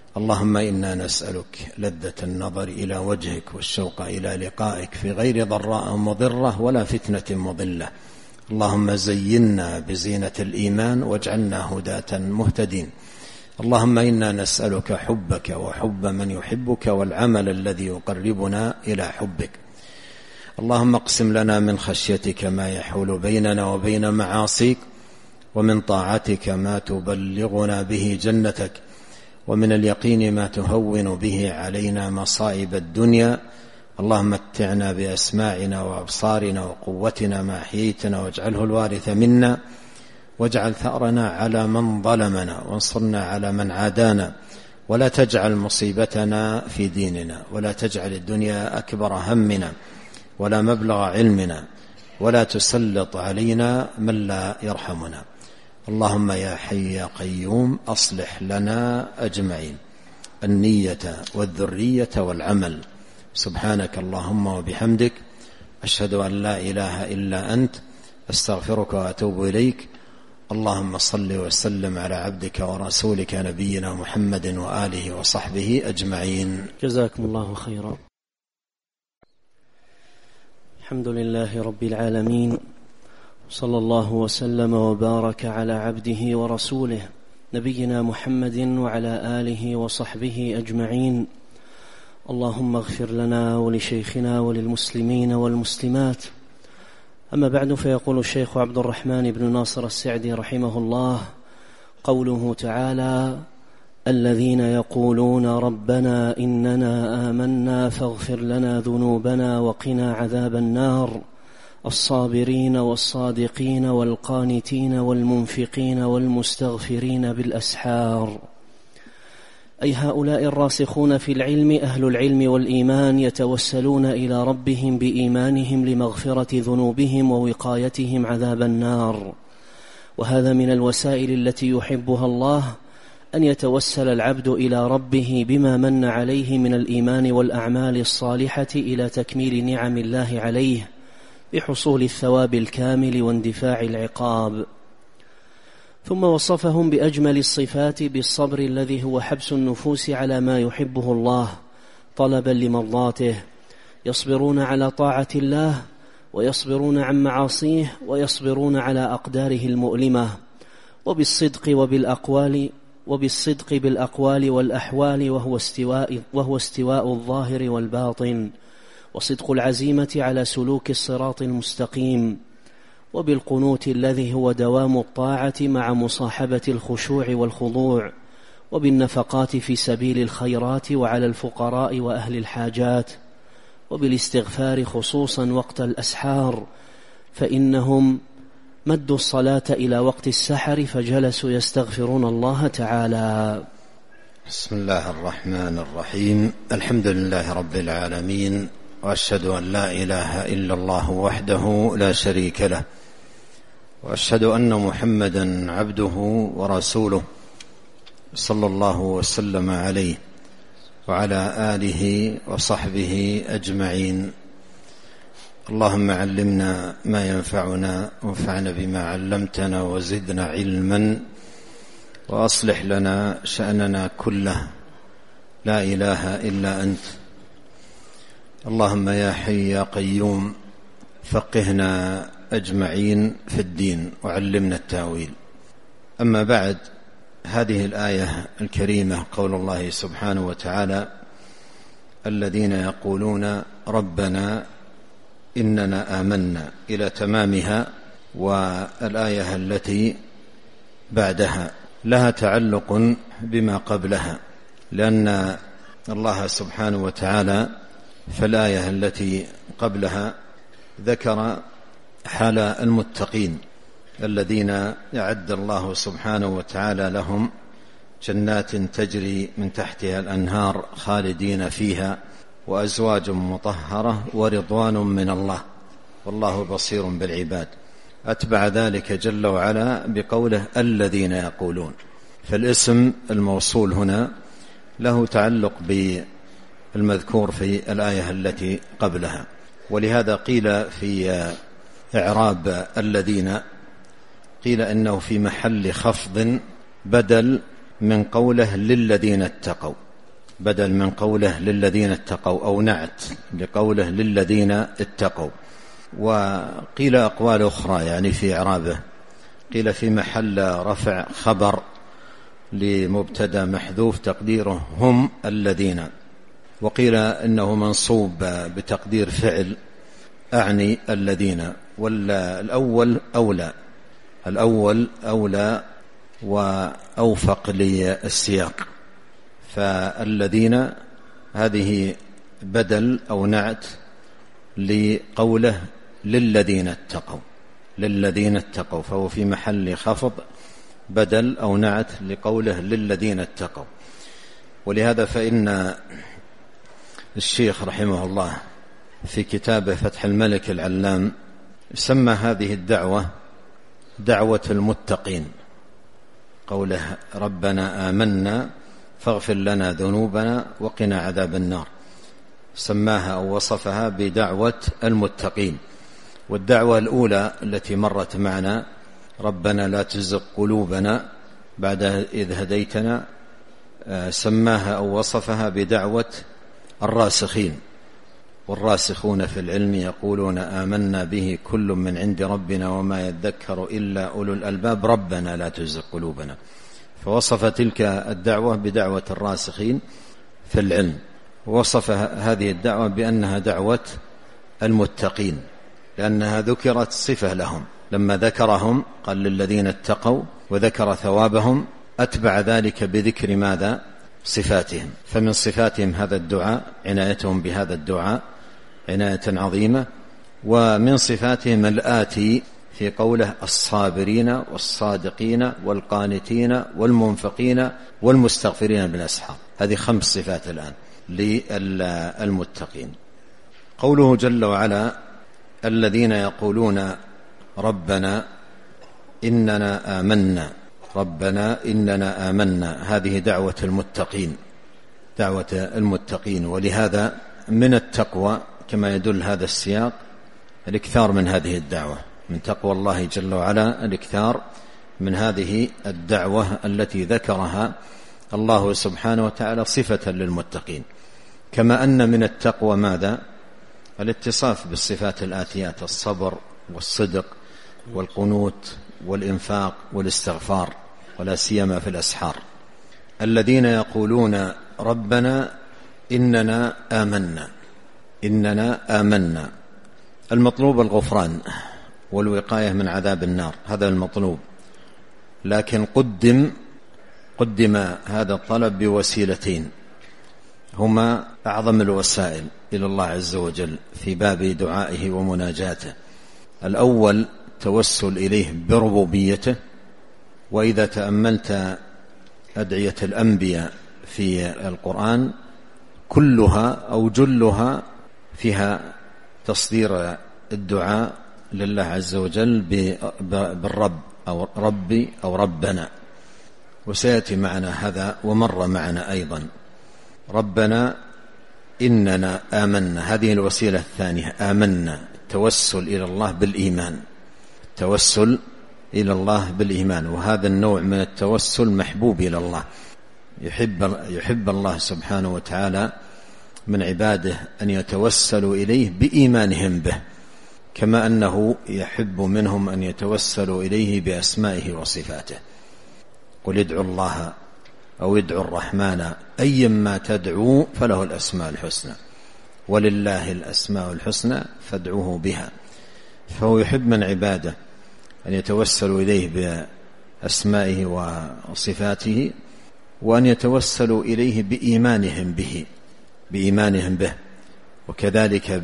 اللهم إنا نسألك لذة النظر إلى وجهك والشوق إلى لقائك في غير ضراء مضرة ولا فتنة مضلة. اللهم زينا بزينة الإيمان واجعلنا هداة مهتدين. اللهم إنا نسألك حبك وحب من يحبك والعمل الذي يقربنا إلى حبك. اللهم اقسم لنا من خشيتك ما يحول بيننا وبين معاصيك، ومن طاعتك ما تبلغنا به جنتك، ومن اليقين ما تهون به علينا مصائب الدنيا. اللهم متعنا بأسماعنا وأبصارنا وقوتنا ما أحييتنا، واجعله الوارث منا، واجعل ثأرنا على من ظلمنا، وانصرنا على من عادانا، ولا تجعل مصيبتنا في ديننا، ولا تجعل الدنيا أكبر همنا ولا مبلغ علمنا، ولا تسلط علينا من لا يرحمنا. اللهم يا حي يا قيوم أصلح لنا أجمعين النية والذرية والعمل. سبحانك اللهم وبحمدك، أشهد أن لا إله إلا أنت، أستغفرك وأتوب إليك. اللهم صل وسلم على عبدك ورسولك نبينا محمد وآله وصحبه أجمعين. جزاكم الله خيرا. الحمد لله رب العالمين، صلى الله وسلم وبارك على عبده ورسوله نبينا محمد وعلى آله وصحبه أجمعين. اللهم اغفر لنا ولشيخنا وللمسلمين والمسلمات. أما بعد، فيقول الشيخ عبد الرحمن بن ناصر السعدي رحمه الله: قوله تعالى: الذين يقولون ربنا إننا آمنا فاغفر لنا ذنوبنا وقنا عذاب النار، الصابرين والصادقين والقانتين والمنفقين والمستغفرين بالأسحار. أي هؤلاء الراسخون في العلم أهل العلم والإيمان يتوسلون إلى ربهم بإيمانهم لمغفرة ذنوبهم ووقايتهم عذاب النار. وهذا من الوسائل التي يحبها الله، أن يتوسل العبد إلى ربه بما من عليه من الإيمان والأعمال الصالحة إلى تكميل نعم الله عليه بحصول الثواب الكامل واندفاع العقاب. ثم وصفهم بأجمل الصفات بالصبر الذي هو حبس النفوس على ما يحبه الله طلبا لمرضاته. يصبرون على طاعة الله، ويصبرون عن معاصيه، ويصبرون على أقداره المؤلمة، وبالصدق وبالأقوال وبالصدق بالأقوال والأحوال، وهو استواء, وهو استواء الظاهر والباطن، وصدق العزيمة على سلوك الصراط المستقيم، وبالقنوت الذي هو دوام الطاعة مع مصاحبة الخشوع والخضوع، وبالنفقات في سبيل الخيرات وعلى الفقراء وأهل الحاجات، وبالاستغفار خصوصا وقت الأسحار، فإنهم مدوا الصلاة إلى وقت السحر فجلسوا يستغفرون الله تعالى. بسم الله الرحمن الرحيم. الحمد لله رب العالمين، وأشهد أن لا إله إلا الله وحده لا شريك له، وأشهد أن محمدا عبده ورسوله صلى الله وسلم عليه وعلى آله وصحبه أجمعين. اللهم علمنا ما ينفعنا، وانفعنا بما علمتنا، وزدنا علما، وأصلح لنا شأننا كله، لا إله إلا أنت. اللهم يا حي يا قيوم فقهنا أجمعين في الدين، وعلمنا التاويل. أما بعد، هذه الآية الكريمة قول الله سبحانه وتعالى: الذين يقولون ربنا إننا آمنا، إلى تمامها. والآية التي بعدها لها تعلق بما قبلها، لأن الله سبحانه وتعالى في الآية التي قبلها ذكر حال المتقين الذين يعد الله سبحانه وتعالى لهم جنات تجري من تحتها الأنهار خالدين فيها، وأزواج مطهرة، ورضوان من الله، والله بصير بالعباد. أتبع ذلك جل وعلا بقوله الذين يقولون، فالاسم الموصول هنا له تعلق بالمذكور في الآية التي قبلها. ولهذا قيل في إعراب الذين، قيل إنه في محل خفض بدل من قوله للذين اتقوا، بدل من قوله للذين اتقوا، أو نعت لقوله للذين اتقوا. وقيل أقوال أخرى يعني في إعرابه، قيل في محل رفع خبر لمبتدأ محذوف تقديره هم الذين، وقيل إنه منصوب بتقدير فعل أعني الذين، والأول أولى، الأول أولى وأوفق للسياق. فالذين هذه بدل أو نعت لقوله للذين اتقوا، للذين اتقوا، فهو في محل خفض بدل أو نعت لقوله للذين اتقوا. ولهذا فإن الشيخ رحمه الله في كتابه فتح الملك العلام سمى هذه الدعوة دعوة المتقين، قوله ربنا آمنا فاغفر لنا ذنوبنا وقنا عذاب النار، سماها أو وصفها بدعوة المتقين. والدعوة الأولى التي مرت معنا ربنا لا تزغ قلوبنا بعد إذ هديتنا، سماها أو وصفها بدعوة الراسخين، والراسخون في العلم يقولون آمنا به كل من عند ربنا وما يذكر إلا أولو الألباب ربنا لا تزغ قلوبنا. فوصف تلك الدعوة بدعوة الراسخين في العلم، ووصف هذه الدعوة بأنها دعوة المتقين، لأنها ذكرت صفة لهم، لما ذكرهم قال للذين اتقوا وذكر ثوابهم، أتبع ذلك بذكر ماذا؟ صفاتهم. فمن صفاتهم هذا الدعاء، عنايتهم بهذا الدعاء عناية عظيمة. ومن صفاتهم الآتي في قوله الصابرين والصادقين والقانتين والمنفقين والمستغفرين بالأسحار. هذه خمس صفات الآن للمتقين. قوله جل وعلا الذين يقولون ربنا إننا آمنا، ربنا إننا آمنا، هذه دعوة المتقين، دعوة المتقين. ولهذا من التقوى كما يدل هذا السياق الاكثار من هذه الدعوة، من تقوى الله جل وعلا الاكثار من هذه الدعوة التي ذكرها الله سبحانه وتعالى صفة للمتقين. كما أن من التقوى ماذا؟ الاتصاف بالصفات الآتيات، الصبر والصدق والقنوت والإنفاق والاستغفار، ولا سيما في الأسحار. الذين يقولون ربنا إننا آمنا، إننا آمنا، المطلوب الغفران والوقاية من عذاب النار، هذا المطلوب، لكن قدم قدم هذا الطلب بوسيلتين هما أعظم الوسائل إلى الله عز وجل في باب دعائه ومناجاته. الأول توسل إليه بربوبيته، وإذا تأملت أدعية الأنبياء في القرآن كلها أو جلها فيها تصدير الدعاء لله عز وجل بالرب أو ربي أو ربنا، وسيأتي معنا هذا ومر معنا أيضا. ربنا إننا آمنا، هذه الوسيلة الثانية، آمنا، التوسل إلى الله بالإيمان، التوسل إلى الله بالإيمان. وهذا النوع من التوسل محبوب إلى الله، يحب, يحب الله سبحانه وتعالى من عباده أن يتوسلوا إليه بإيمانهم به، كما أنه يحب منهم أن يتوسلوا إليه بأسمائه وصفاته. قل ادعوا الله أو ادعوا الرحمن أيما تدعوا فله الأسماء الحسنى، ولله الأسماء الحسنى فادعوه بها. فهو يحب من عباده أن يتوسلوا إليه بأسمائه وصفاته، وأن يتوسلوا إليه بإيمانهم به بإيمانهم به وكذلك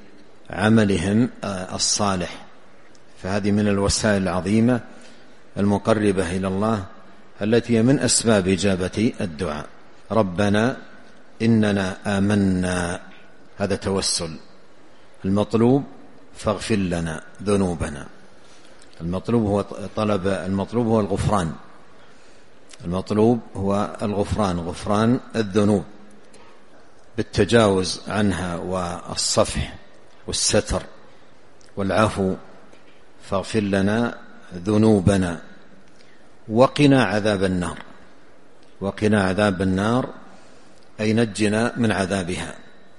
بعملهم الصالح. فهذه من الوسائل العظيمة المقربة إلى الله التي من أسباب إجابة الدعاء. ربنا إننا آمنا، هذا توسل. المطلوب فاغفر لنا ذنوبنا، المطلوب هو طلب المطلوب هو الغفران، المطلوب هو الغفران، غفران الذنوب بالتجاوز عنها والصفح والستر والعفو. فاغفر لنا ذنوبنا وقنا عذاب النار، وقنا عذاب النار أي نجنا من عذابها.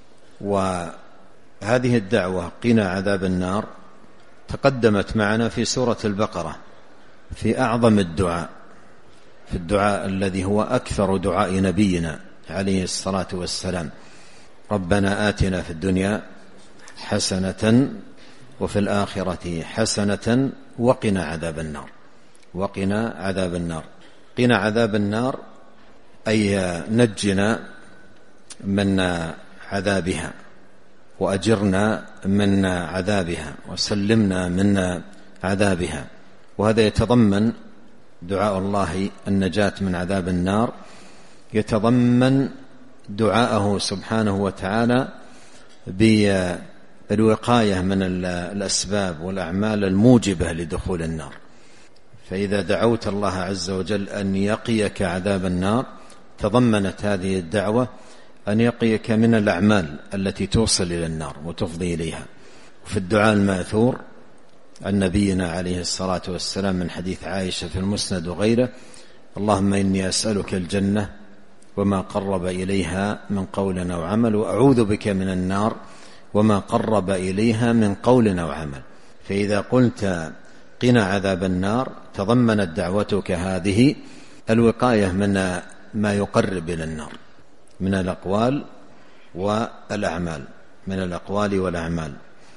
وهذه الدعوة قنا عذاب النار تقدمت معنا في سورة البقرة في أعظم الدعاء، في الدعاء الذي هو أكثر دعاء نبينا عليه الصلاة والسلام: ربنا آتنا في الدنيا حسنة وفي الآخرة حسنة وقنا عذاب النار. وقنا عذاب النار، قنا عذاب النار أي نجنا من عذابها وأجرنا من عذابها وسلمنا من عذابها. وهذا يتضمن دعاء الله النجاة من عذاب النار، يتضمن دعاءه سبحانه وتعالى بالوقاية من الأسباب والأعمال الموجبة لدخول النار. فإذا دعوت الله عز وجل أن يقيك عذاب النار تضمنت هذه الدعوة أن يقيك من الأعمال التي توصل إلى النار وتفضي إليها. وفي الدعاء المأثور عن نبينا عليه الصلاة والسلام من حديث عائشة في المسند وغيره: اللهم إني أسألك الجنة وما قرب إليها من قول أو عمل، وأعوذ بك من النار وما قرب إليها من قول أو عمل. فإذا قلت قنا عذاب النار تضمنت دعوتك هذه الوقاية من ما يقرب إلى النار من الأقوال والأعمال، من الأقوال والأعمال.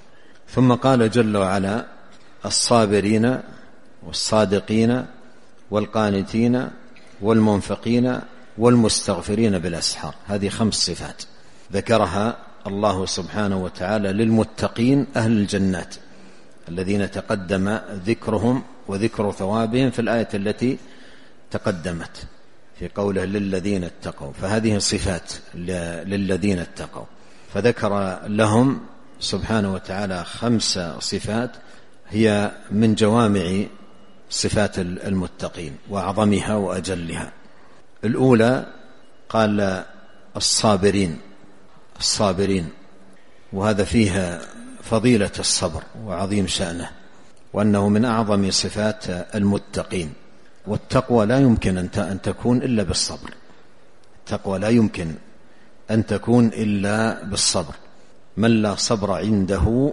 ثم قال جل وعلا: الصابرين والصادقين والقانتين والمنفقين والمستغفرين بالأسحار. هذه خمس صفات ذكرها الله سبحانه وتعالى للمتقين أهل الجنات الذين تقدم ذكرهم وذكر ثوابهم في الآية التي تقدمت في قوله للذين اتقوا. فهذه صفات للذين اتقوا، فذكر لهم سبحانه وتعالى خمس صفات هي من جوامع صفات المتقين وأعظمها وأجلها. الأولى قال الصابرين، الصابرين، وهذا فيها فضيلة الصبر وعظيم شأنه، وأنه من أعظم صفات المتقين. والتقوى لا يمكن أن تكون إلا بالصبر، التقوى لا يمكن أن تكون إلا بالصبر. من لا صبر عنده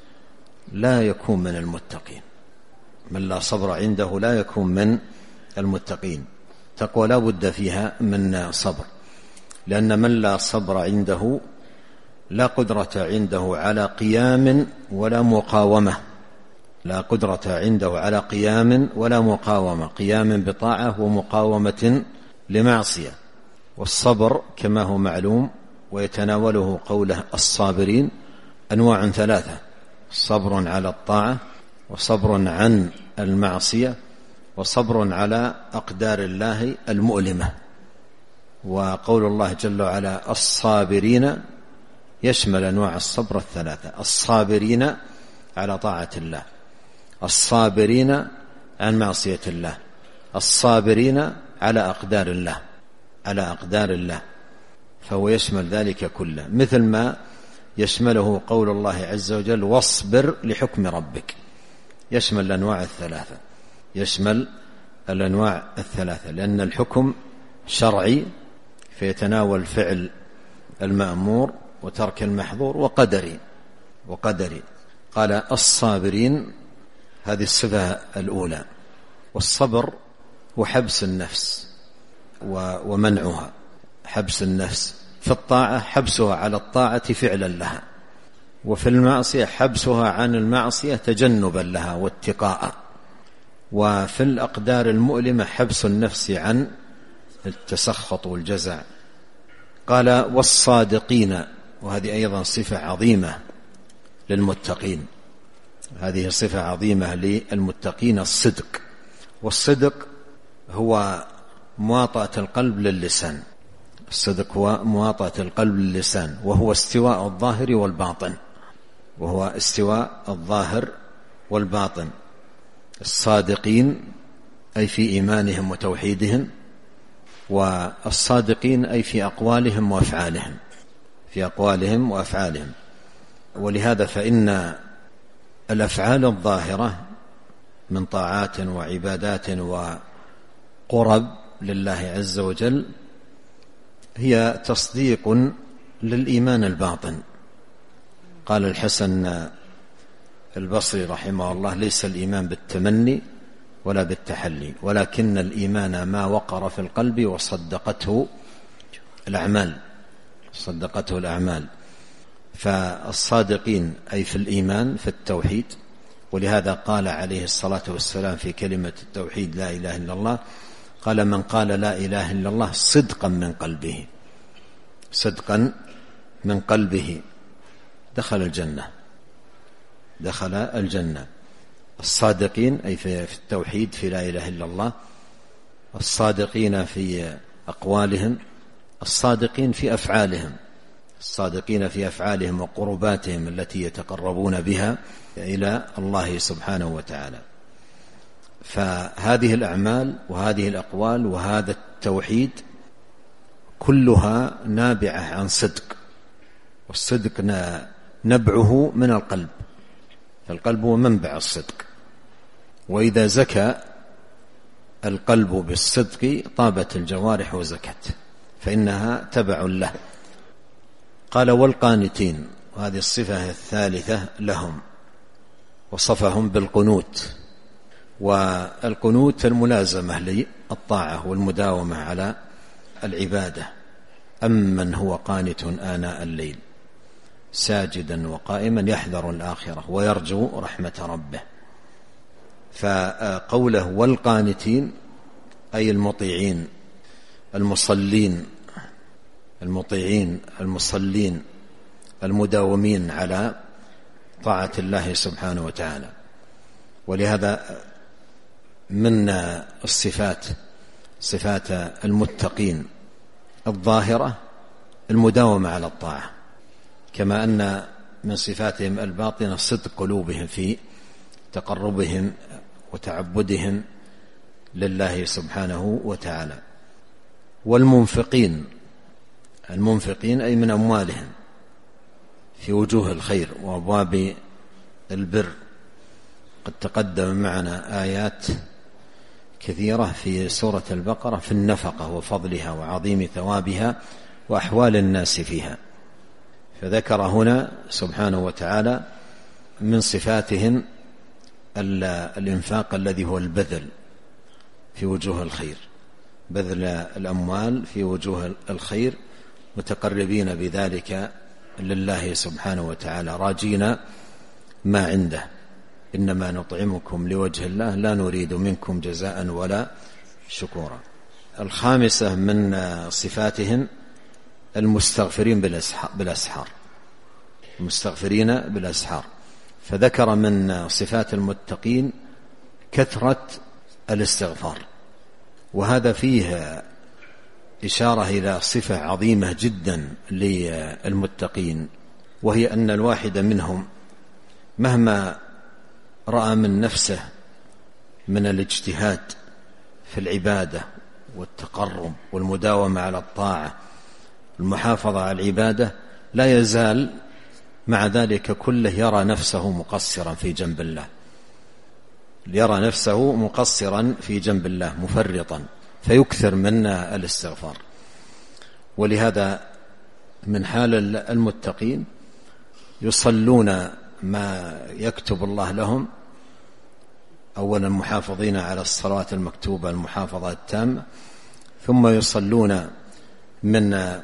لا يكون من المتقين، من لا صبر عنده لا يكون من المتقين. تقوى لا بد فيها من صبر، لأن من لا صبر عنده لا قدرة عنده على قيام ولا مقاومة، لا قدرة عنده على قيام ولا مقاومة، قيام بطاعة ومقاومة لمعصية. والصبر كما هو معلوم ويتناوله قوله الصابرين أنواع ثلاثة: صبر على الطاعة، وصبر عن المعصية، وصبر على أقدار الله المؤلمة. وقول الله جل وعلا الصابرين يشمل أنواع الصبر الثلاثة: الصابرين على طاعة الله، الصابرين عن معصية الله، الصابرين على أقدار الله، على أقدار الله. فهو يشمل ذلك كله، مثل ما يشمله قول الله عز وجل واصبر لحكم ربك، يشمل الأنواع الثلاثة، يشمل الأنواع الثلاثة، لأن الحكم شرعي فيتناول فعل المأمور وترك المحظور وقدري وقدري. قال الصابرين، هذه الصفة الأولى. والصبر هو حبس النفس ومنعها، حبس النفس في الطاعة، حبسها على الطاعة فعلا لها، وفي المعصية حبسها عن المعصية تجنبا لها واتقاء، وفي الأقدار المؤلمة حبس النفس عن التسخط والجزع. قال والصادقين، وهذه أيضا صفة عظيمة للمتقين، هذه صفة عظيمة للمتقين، الصدق. والصدق هو مواطأة القلب للسان، الصدق هو مواطأة القلب للسان، وهو استواء الظاهر والباطن، وهو استواء الظاهر والباطن. الصادقين أي في إيمانهم وتوحيدهم، والصادقين أي في أقوالهم وأفعالهم، في أقوالهم وأفعالهم. ولهذا فإن الأفعال الظاهرة من طاعات وعبادات وقرب لله عز وجل هي تصديق للإيمان الباطن. قال الحسن البصري رحمه الله: ليس الإيمان بالتمني ولا بالتحلي، ولكن الإيمان ما وقر في القلب وصدقته الأعمال صدقته الأعمال. فالصادقين أي في الإيمان، في التوحيد. ولهذا قال عليه الصلاة والسلام في كلمة التوحيد: لا إله إلا الله، قال: من قال لا إله إلا الله صدقا من قلبه صدقا من قلبه دخل الجنة دخل الجنة. الصادقين أي في التوحيد، في لا إله إلا الله، الصادقين في أقوالهم، الصادقين في أفعالهم الصادقين في أفعالهم وقرباتهم التي يتقربون بها إلى الله سبحانه وتعالى. فهذه الأعمال وهذه الأقوال وهذا التوحيد كلها نابعة عن صدق، والصدق نبعه من القلب، فالقلب هو منبع الصدق. وإذا زكى القلب بالصدق طابت الجوارح وزكت، فإنها تبع له. قال: والقانتين، وهذه الصفة الثالثة لهم، وصفهم بالقنوت. والقنوت الملازمة للطاعة والمداومة على العبادة. أمن هو قانت آناء الليل ساجدا وقائما يحذر الآخرة ويرجو رحمة ربه. فقوله والقانتين أي المطيعين المصلين المطيعين المصلين المداومين على طاعة الله سبحانه وتعالى. ولهذا من الصفات صفات المتقين الظاهرة المداومة على الطاعة، كما أن من صفاتهم الباطنة صدق قلوبهم في تقربهم وتعبدهم لله سبحانه وتعالى. والمنفقين المنفقين أي من أموالهم في وجوه الخير وأبواب البر. قد تقدم معنا آيات كثيرة في سورة البقرة في النفقة وفضلها وعظيم ثوابها وأحوال الناس فيها، فذكر هنا سبحانه وتعالى من صفاتهم الإنفاق الذي هو البذل في وجوه الخير، بذل الأموال في وجوه الخير، متقربين بذلك لله سبحانه وتعالى، راجين ما عنده. إنما نطعمكم لوجه الله لا نريد منكم جزاء ولا شكورا. الخامسة من صفاتهم المستغفرين بالأسحار المستغفرين بالأسحار. فذكر من صفات المتقين كثرة الاستغفار، وهذا فيه إشارة إلى صفة عظيمة جدا للمتقين، وهي أن الواحد منهم مهما رأى من نفسه من الاجتهاد في العبادة والتقرب والمداومة على الطاعة، المحافظة على العبادة، لا يزال مع ذلك كله يرى نفسه مقصرا في جنب الله يرى نفسه مقصرا في جنب الله مفرطا، فيكثر من الاستغفار. ولهذا من حال المتقين يصلون ما يكتب الله لهم، أولا محافظين على الصلوات المكتوبة المحافظة التامة، ثم يصلون من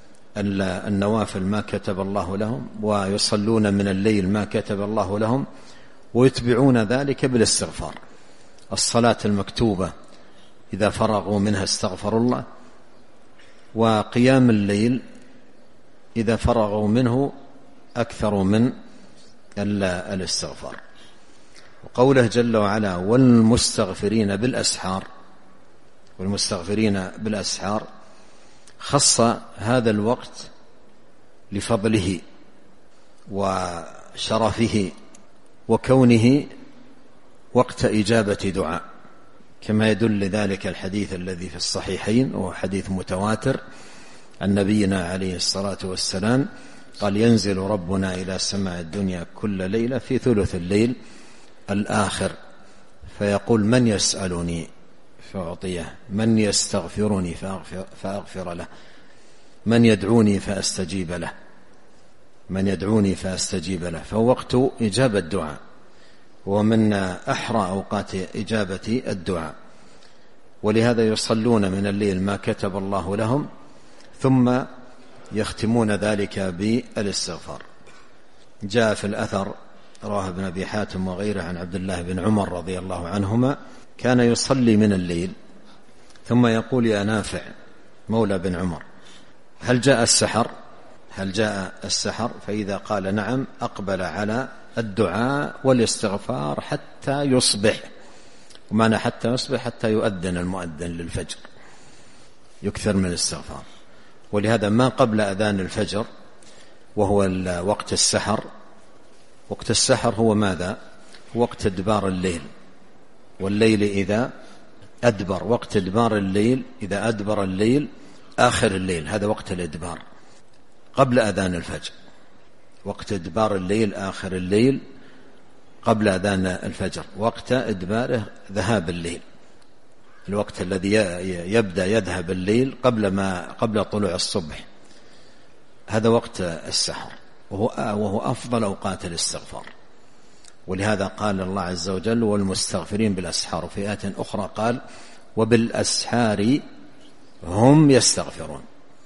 النوافل ما كتب الله لهم، ويصلون من الليل ما كتب الله لهم، ويتبعون ذلك بالاستغفار. الصلاة المكتوبة إذا فرغوا منها استغفروا الله، وقيام الليل إذا فرغوا منه أكثروا من الاستغفار. وقوله جل وعلا والمستغفرين بالأسحار، والمستغفرين بالأسحار خص هذا الوقت لفضله وشرفه وكونه وقت إجابة دعاء، كما يدل ذلك الحديث الذي في الصحيحين وهو حديث متواتر عن نبينا عليه الصلاة والسلام قال ينزل ربنا إلى سماء الدنيا كل ليلة في ثلث الليل الآخر فيقول من يسألني فأعطيه، من يستغفرني فأغفر, فأغفر له، من يدعوني فأستجيب له، من يدعوني فأستجيب له. فهو وقت إجابة الدعاء، ومن أحرى أوقات إجابة الدعاء، ولهذا يصلون من الليل ما كتب الله لهم، ثم يختمون ذلك بالاستغفار. جاء في الأثر رواه ابن أبي حاتم وغيره عن عبد الله بن عمر رضي الله عنهما كان يصلي من الليل ثم يقول: يا نافع مولى بن عمر، هل جاء السحر؟ هل جاء السحر؟ فإذا قال نعم أقبل على الدعاء والاستغفار حتى يصبح. ومعنى حتى يصبح حتى يؤذن المؤذن للفجر، يكثر من الاستغفار. ولهذا ما قبل أذان الفجر وهو وقت السحر، وقت السحر هو ماذا؟ وقت إدبار الليل، والليل إذا أدبر، وقت إدبار الليل إذا أدبر الليل آخر الليل، هذا وقت الإدبار قبل أذان الفجر. وقت إدبار الليل آخر الليل قبل أذان الفجر، وقت إدباره ذهاب الليل، الوقت الذي يبدأ يذهب الليل قبل ما قبل طلوع الصبح، هذا وقت السحر، وهو وهو أفضل أوقات الاستغفار. ولهذا قال الله عز وجل: والمستغفرين بالأسحار. وفي آية أخرى قال: وبالأسحار هم يستغفرون،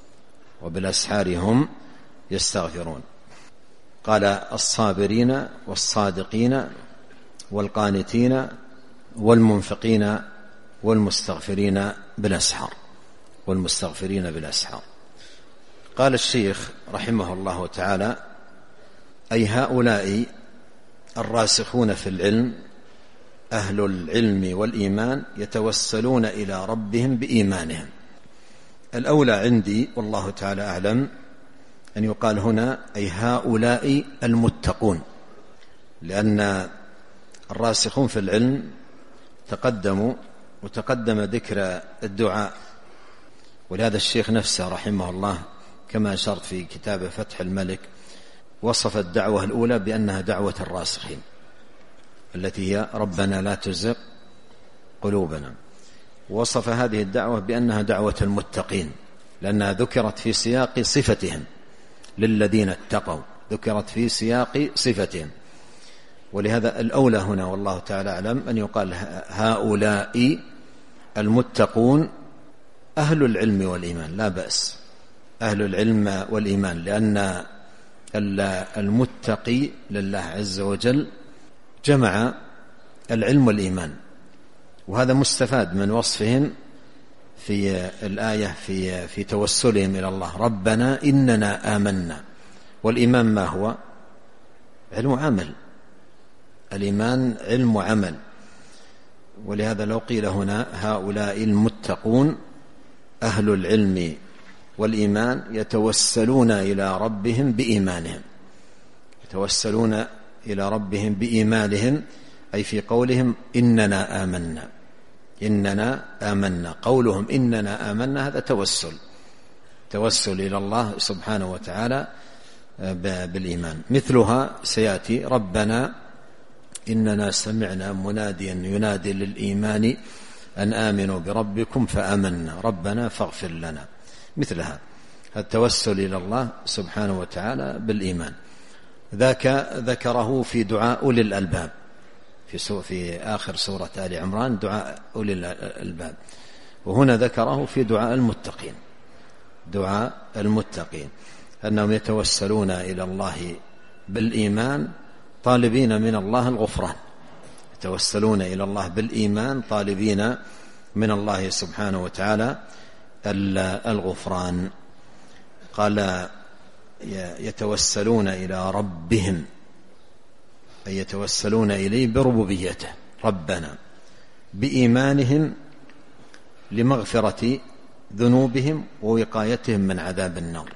وبالأسحار هم يستغفرون. قال: الصابرين والصادقين والقانتين والمنفقين والمستغفرين بالأسحار، والمستغفرين بالأسحار. قال الشيخ رحمه الله تعالى: أي هؤلاء الراسخون في العلم أهل العلم والإيمان يتوسلون إلى ربهم بإيمانهم. الأولى عندي والله تعالى أعلم أن يقال هنا أي هؤلاء المتقون، لأن الراسخون في العلم تقدموا وتقدم ذكر الدعاء. ولهذا الشيخ نفسه رحمه الله كما أشرت في كتاب فتح الملك وصف الدعوة الأولى بأنها دعوة الراسخين، التي هي ربنا لا تزغ قلوبنا. وصف هذه الدعوة بأنها دعوة المتقين، لأنها ذكرت في سياق صفتهم للذين اتقوا، ذكرت في سياق صفتهم. ولهذا الأولى هنا والله تعالى أعلم أن يقال هؤلاء المتقون أهل العلم والإيمان، لا بأس، أهل العلم والإيمان، لأن المتقي لله عز وجل جمع العلم والإيمان، وهذا مستفاد من وصفهم في الآية في في توسلهم إلى الله: ربنا إننا آمنا. والإيمان ما هو؟ علم وعمل، الإيمان علم وعمل. ولهذا لو قيل هنا هؤلاء المتقون أهل العلم والإيمان يتوسلون إلى ربهم بإيمانهم، يتوسلون إلى ربهم بإيمانهم، أي في قولهم إننا آمنا، إننا آمنا. قولهم إننا آمنا هذا توسل، توسل إلى الله سبحانه وتعالى بالإيمان. مثلها سيأتي: ربنا إننا سمعنا مناديا ينادي للإيمان أن آمنوا بربكم فآمنا ربنا فاغفر لنا. مثلها التوسل إلى الله سبحانه وتعالى بالإيمان. ذاك ذكره في دعاء أولي الألباب في, في آخر سورة آل عمران، دعاء أولي الألباب، وهنا ذكره في دعاء المتقين، دعاء المتقين أنهم يتوسلون إلى الله بالإيمان طالبين من الله الغفران، يتوسلون إلى الله بالإيمان طالبين من الله سبحانه وتعالى الغفران. قال: يتوسلون إلى ربهم، أي يتوسلون إليه بربوبيته ربنا، بإيمانهم لمغفرة ذنوبهم ووقايتهم من عذاب النار،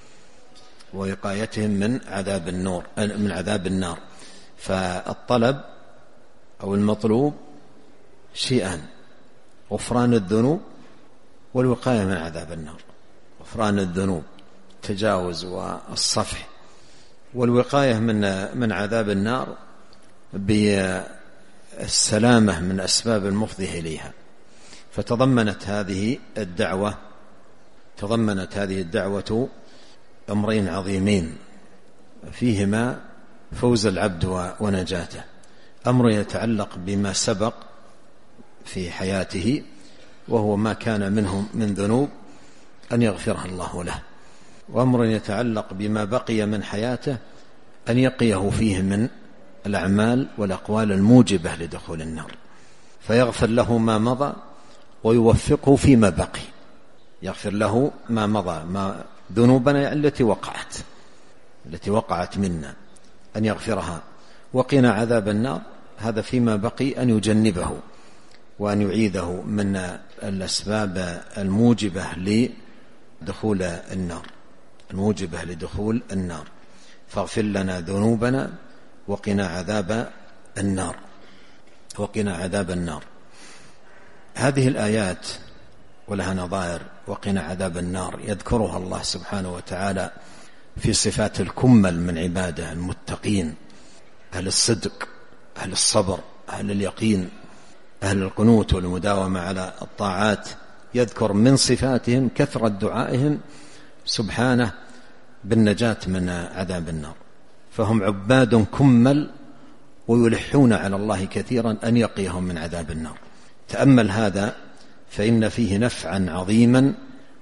ووقايتهم من عذاب النار من عذاب النار. فالطلب أو المطلوب شيئان: غفران الذنوب والوقاية من عذاب النار. غفران الذنوب التجاوز والصفح، والوقاية من من عذاب النار بالسلامة من أسباب المفضية إليها. فتضمنت هذه الدعوة تضمنت هذه الدعوة أمرين عظيمين فيهما فوز العبد ونجاته. أمر يتعلق بما سبق في حياته وهو ما كان منه من ذنوب أن يغفرها الله له، وأمر يتعلق بما بقي من حياته أن يقيه فيه من الأعمال والأقوال الموجبة لدخول النار، فيغفر له ما مضى ويوفقه فيما بقي. يغفر له ما مضى، ما ذنوبنا التي وقعت التي وقعت منا أن يغفرها، وقنا عذاب النار هذا فيما بقي أن يجنبه وأن يعيده من الأسباب الموجبة لدخول النار الموجبة لدخول النار فاغفر لنا ذنوبنا وقنا عذاب النار وقنا عذاب النار. هذه الآيات ولها نظائر، وقنا عذاب النار يذكرها الله سبحانه وتعالى في صفات الكمل من عباده المتقين، أهل الصدق، أهل الصبر، أهل اليقين، أهل القنوت والمداومة على الطاعات. يذكر من صفاتهم كثرة دعائهم سبحانه بالنجاة من عذاب النار، فهم عباد كمل ويلحون على الله كثيرا أن يقيهم من عذاب النار. تأمل هذا فإن فيه نفعا عظيما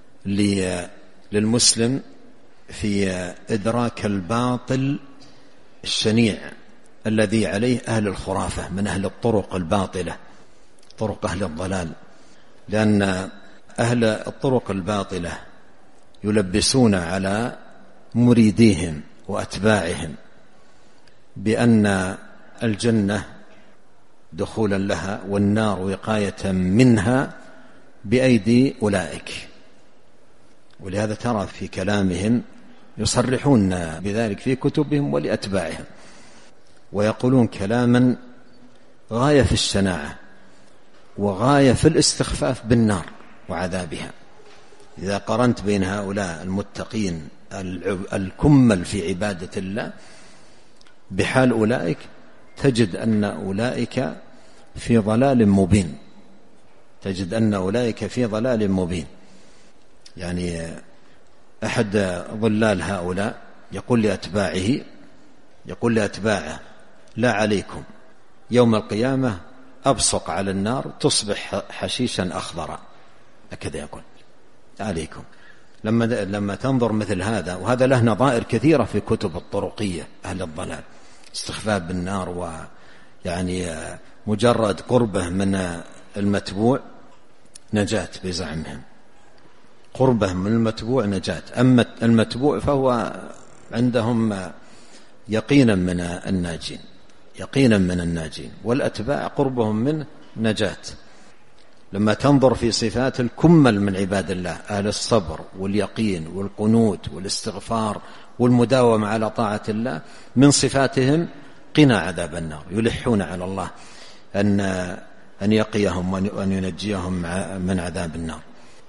للمسلم في إدراك الباطل الشنيع الذي عليه أهل الخرافة من أهل الطرق الباطلة، طرق أهل الضلال، لأن أهل الطرق الباطلة يلبسون على مريديهم وأتباعهم بأن الجنة دخولا لها والنار وقاية منها بأيدي أولئك، ولهذا ترى في كلامهم يصرحون بذلك في كتبهم ولأتباعهم، ويقولون كلاما غاية في الشناعة وغاية في الاستخفاف بالنار وعذابها. إذا قرنت بين هؤلاء المتقين الكمل في عبادة الله بحال أولئك تجد أن أولئك في ضلال مبين تجد أن أولئك في ضلال مبين. يعني أحد ضلال هؤلاء يقول لأتباعه يقول لأتباعه لا عليكم، يوم القيامة أبصق على النار تصبح حشيشا أخضرا، هكذا يقول عليكم. لما لما تنظر مثل هذا، وهذا له نظائر كثيرة في كتب الطرقية أهل الضلال، استخفاف بالنار، ويعني مجرد قربه من المتبوع نجاة بزعمهم، قربه من المتبوع نجاة، أما المتبوع فهو عندهم يقينا من الناجين يقينا من الناجين والأتباع قربهم من نجاة. لما تنظر في صفات الكمل من عباد الله أهل الصبر واليقين والقنوت والاستغفار والمداومة على طاعة الله، من صفاتهم قنا عذاب النار، يلحون على الله أن أن يقيهم وأن ينجيهم من عذاب النار.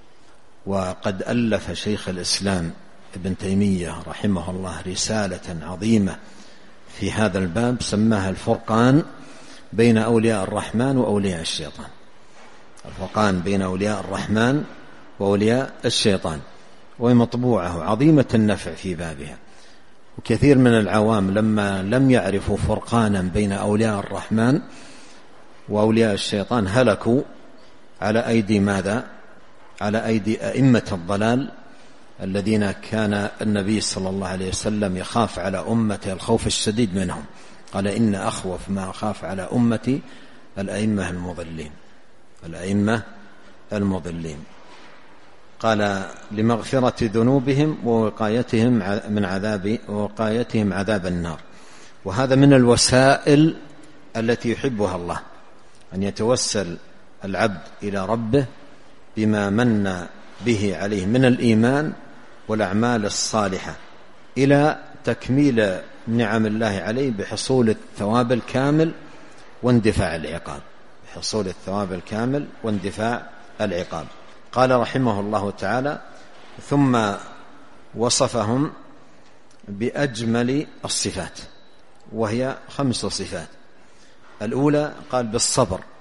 وقد ألف شيخ الإسلام ابن تيمية رحمه الله رسالة عظيمة في هذا الباب سماها الفرقان بين أولياء الرحمن وأولياء الشيطان، الفرقان بين أولياء الرحمن وأولياء الشيطان، وهي مطبوعة عظيمة النفع في بابها. وكثير من العوام لما لم يعرفوا فرقانا بين أولياء الرحمن وأولياء الشيطان هلكوا على أيدي ماذا؟ على أيدي أئمة الضلال الذين كان النبي صلى الله عليه وسلم يخاف على أمته الخوف الشديد منهم، قال إن أخوف ما أخاف على أمتي الأئمة المضلين الأئمة المضلين قال لمغفرة ذنوبهم ووقايتهم من عذاب ووقايتهم عذاب النار. وهذا من الوسائل التي يحبها الله، أن يتوسل العبد إلى ربه بما من به عليه من الإيمان والأعمال الصالحة إلى تكميل نعم الله عليه بحصول الثواب الكامل واندفاع العقاب بحصول الثواب الكامل واندفاع العقاب. قال رحمه الله تعالى ثم وصفهم بأجمل الصفات، وهي خمس صفات. الأولى قال بالصبر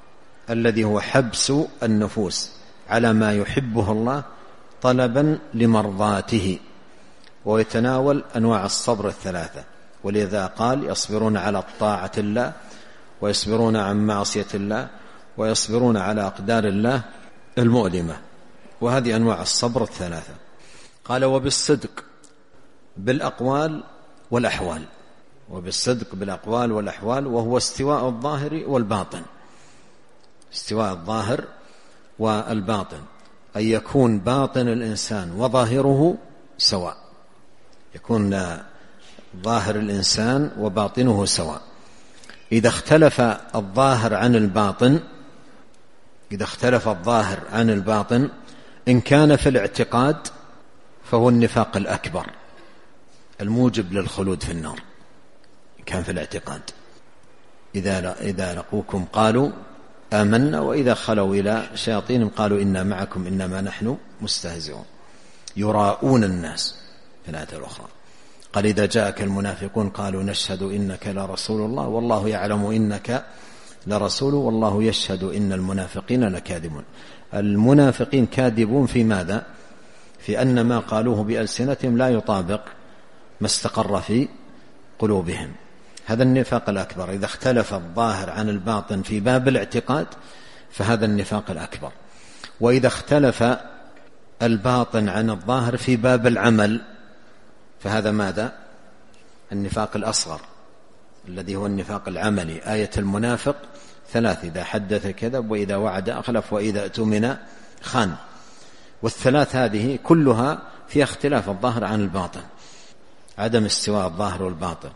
الذي هو حبس النفوس على ما يحبه الله طلبا لمرضاته، ويتناول أنواع الصبر الثلاثة. ولذا قال يصبرون على طاعة الله، ويصبرون عن معصية الله، ويصبرون على أقدار الله المؤلمة. وهذه أنواع الصبر الثلاثة. قال وبالصدق بالأقوال والأحوال، وبالصدق بالأقوال والأحوال، وهو استواء الظاهر والباطن، استواء الظاهر والباطن، أن يكون باطن الإنسان وظاهره سواء، يكون ظاهر الإنسان وباطنه سواء. إذا اختلف الظاهر عن الباطن، إذا اختلف الظاهر عن الباطن إن كان في الاعتقاد فهو النفاق الأكبر الموجب للخلود في النار، إن كان في الاعتقاد. إذا إذا لقوكم قالوا آمنا وإذا خلوا إلى شياطينهم قالوا إنا معكم إنما نحن مستهزئون، يراؤون الناس في الآية الأخرى. قال إذا جاءك المنافقون قالوا نشهد إنك لرسول الله والله يعلم إنك لرسوله والله يشهد إن المنافقين لكاذبون. المنافقين كاذبون في ماذا؟ في أن ما قالوه بألسنتهم لا يطابق ما استقر في قلوبهم، هذا النفاق الأكبر. إذا اختلف الظاهر عن الباطن في باب الاعتقاد فهذا النفاق الأكبر. وإذا اختلف الباطن عن الظاهر في باب العمل فهذا ماذا؟ النفاق الأصغر الذي هو النفاق العملي. آية المنافق ثلاث: إذا حدث كذب، وإذا وعد أخلف، وإذا اؤتمن خان. والثلاث هذه كلها فيها اختلاف الظاهر عن الباطن، عدم استواء الظاهر والباطن.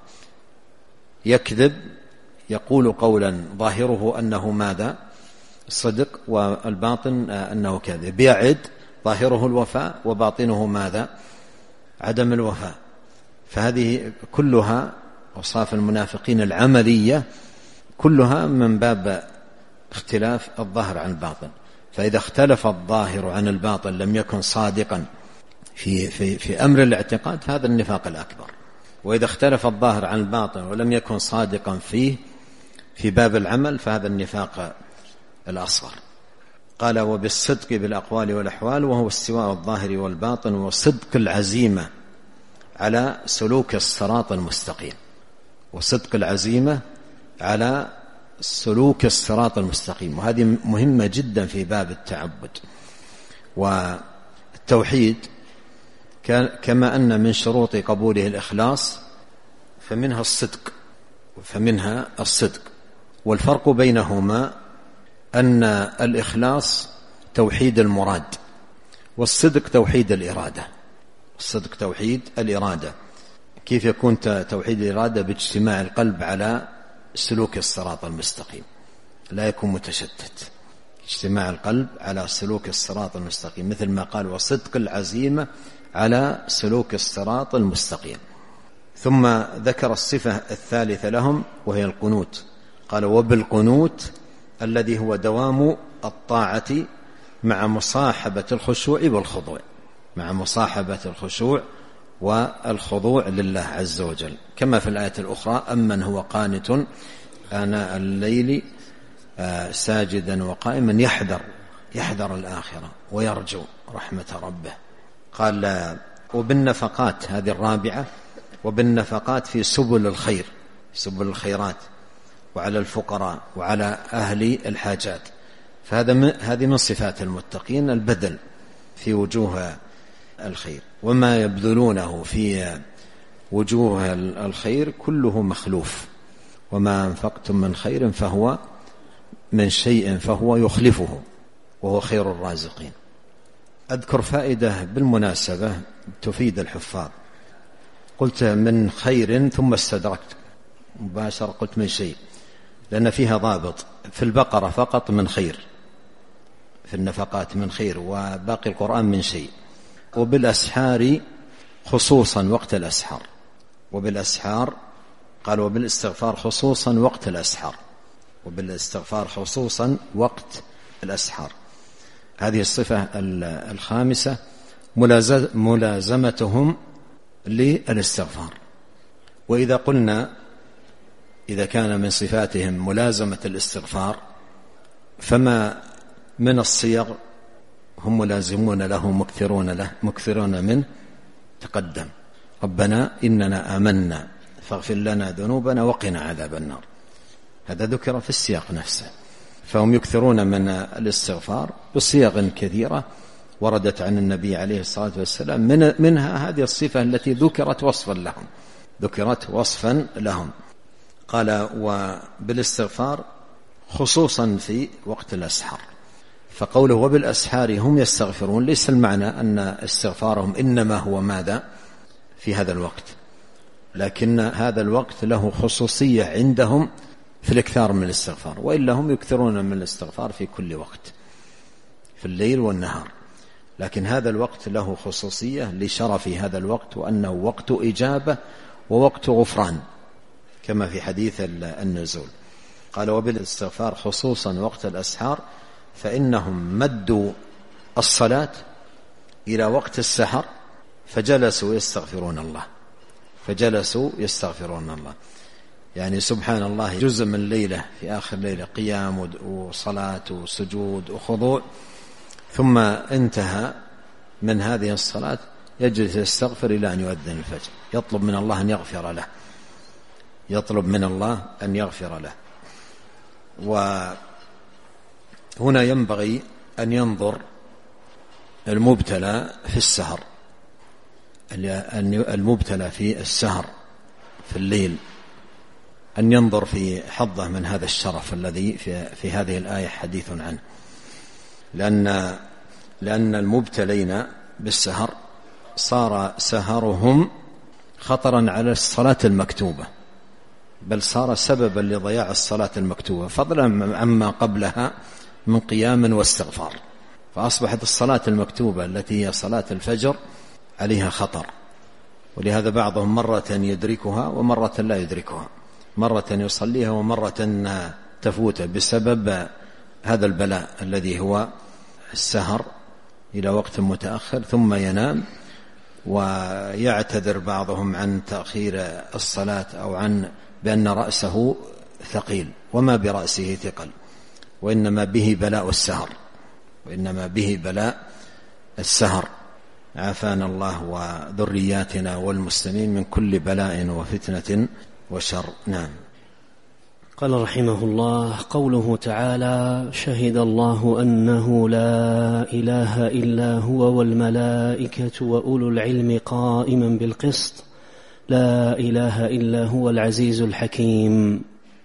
يكذب، يقول قولا ظاهره أنه ماذا؟ صدق، والباطن أنه كذب. يعد، ظاهره الوفاء وباطنه ماذا؟ عدم الوفاء. فهذه كلها أوصاف المنافقين العملية، كلها من باب اختلاف الظاهر عن الباطن. فإذا اختلف الظاهر عن الباطن لم يكن صادقا في, في, في أمر الاعتقاد، هذا النفاق الأكبر. وإذا اختلف الظاهر عن الباطن ولم يكن صادقا فيه في باب العمل فهذا النفاق الأصغر. قال وبالصدق بالأقوال والأحوال، وهو استواء الظاهر والباطن، وصدق العزيمة على سلوك الصراط المستقيم، وصدق العزيمة على سلوك الصراط المستقيم. وهذه مهمة جدا في باب التعبد. والتوحيد كما أن من شروط قبوله الإخلاص فمنها الصدق، فمنها الصدق. والفرق بينهما أن الإخلاص توحيد المراد، والصدق توحيد الإرادة. الصدق توحيد الإرادة. كيف يكون توحيد الإرادة؟ باجتماع القلب على سلوك الصراط المستقيم، لا يكون متشتت. اجتماع القلب على سلوك الصراط المستقيم، مثل ما قال وصدق العزيمة على سلوك الصراط المستقيم. ثم ذكر الصفة الثالثة لهم وهي القنوت. قال وبالقنوت الذي هو دوام الطاعة مع مصاحبة الخشوع والخضوع، مع مصاحبة الخشوع والخضوع لله عز وجل، كما في الآية الأخرى أمن هو قانت آناء الليل ساجدا وقائما يحذر يحذر الآخرة ويرجو رحمة ربه. قال وبالنفقات، هذه الرابعة، وبالنفقات في سبل الخير، سبل الخيرات، وعلى الفقراء وعلى أهل الحاجات. فهذا هذه من صفات المتقين البذل في وجوه الخير، وما يبذلونه في وجوه الخير كله مخلوف، وما أنفقتم من خير فهو من شيء فهو يخلفه وهو خير الرازقين. أذكر فائدة بالمناسبة تفيد الحفاظ. قلت من خير ثم استدركت مباشرة، قلت من شيء، لأن فيها ضابط. في البقرة فقط من خير، في النفقات من خير، وباقي القرآن من شيء. وبالأسحار خصوصا وقت الأسحار، وبالأسحار قال وبالاستغفار خصوصا وقت الأسحار، وبالاستغفار خصوصا وقت الأسحار. هذه الصفة الخامسة ملازمتهم للاستغفار. وإذا قلنا إذا كان من صفاتهم ملازمة الاستغفار فما من الصيغ هم ملازمون له مكثرون له مكثرون منه تقدم: ربنا إننا آمنا فاغفر لنا ذنوبنا وقنا عذاب النار. هذا ذكر في السياق نفسه. فهم يكثرون من الاستغفار بصيغ كثيرة وردت عن النبي عليه الصلاة والسلام، من منها هذه الصفة التي ذكرت وصفا لهم ذكرت وصفا لهم قال: وبالاستغفار خصوصا في وقت الأسحار. فقوله وبالأسحار هم يستغفرون ليس المعنى أن استغفارهم إنما هو ماذا في هذا الوقت، لكن هذا الوقت له خصوصية عندهم في الإكثار من الاستغفار، وإلا هم يكثرون من الاستغفار في كل وقت في الليل والنهار، لكن هذا الوقت له خصوصية لشرف هذا الوقت وأنه وقت إجابة ووقت غفران كما في حديث النزول. قال: وبالاستغفار خصوصا وقت الأسحار فإنهم مدوا الصلاة إلى وقت السحر فجلسوا يستغفرون الله فجلسوا يستغفرون الله يعني سبحان الله، جزء من الليلة في آخر ليلة قيام وصلاة وسجود وخضوع، ثم انتهى من هذه الصلاة يجلس يستغفر إلى أن يؤذن الفجر، يطلب من الله أن يغفر له يطلب من الله أن يغفر له. وهنا ينبغي أن ينظر المبتلى في السهر المبتلى في السهر في الليل أن ينظر في حظه من هذا الشرف الذي في, في هذه الآية حديث عنه، لأن, لأن المبتلين بالسهر صار سهرهم خطرا على الصلاة المكتوبة، بل صار سببا لضياع الصلاة المكتوبة فضلا عما قبلها من قيام واستغفار، فأصبحت الصلاة المكتوبة التي هي صلاة الفجر عليها خطر. ولهذا بعضهم مرة يدركها ومرة لا يدركها، مرة يصليها ومرة تفوته بسبب هذا البلاء الذي هو السهر إلى وقت متأخر ثم ينام، ويعتذر بعضهم عن تأخير الصلاة أو عن بأن رأسه ثقيل، وما برأسه ثقل، وإنما به بلاء السهر وإنما به بلاء السهر. عافانا الله وذرياتنا والمسلمين من كل بلاء وفتنة وشر. نعم. قال رحمه الله: قوله تعالى: شهد الله أنه لا إله إلا هو والملائكة وأولو العلم قائما بالقسط لا إله إلا هو العزيز الحكيم.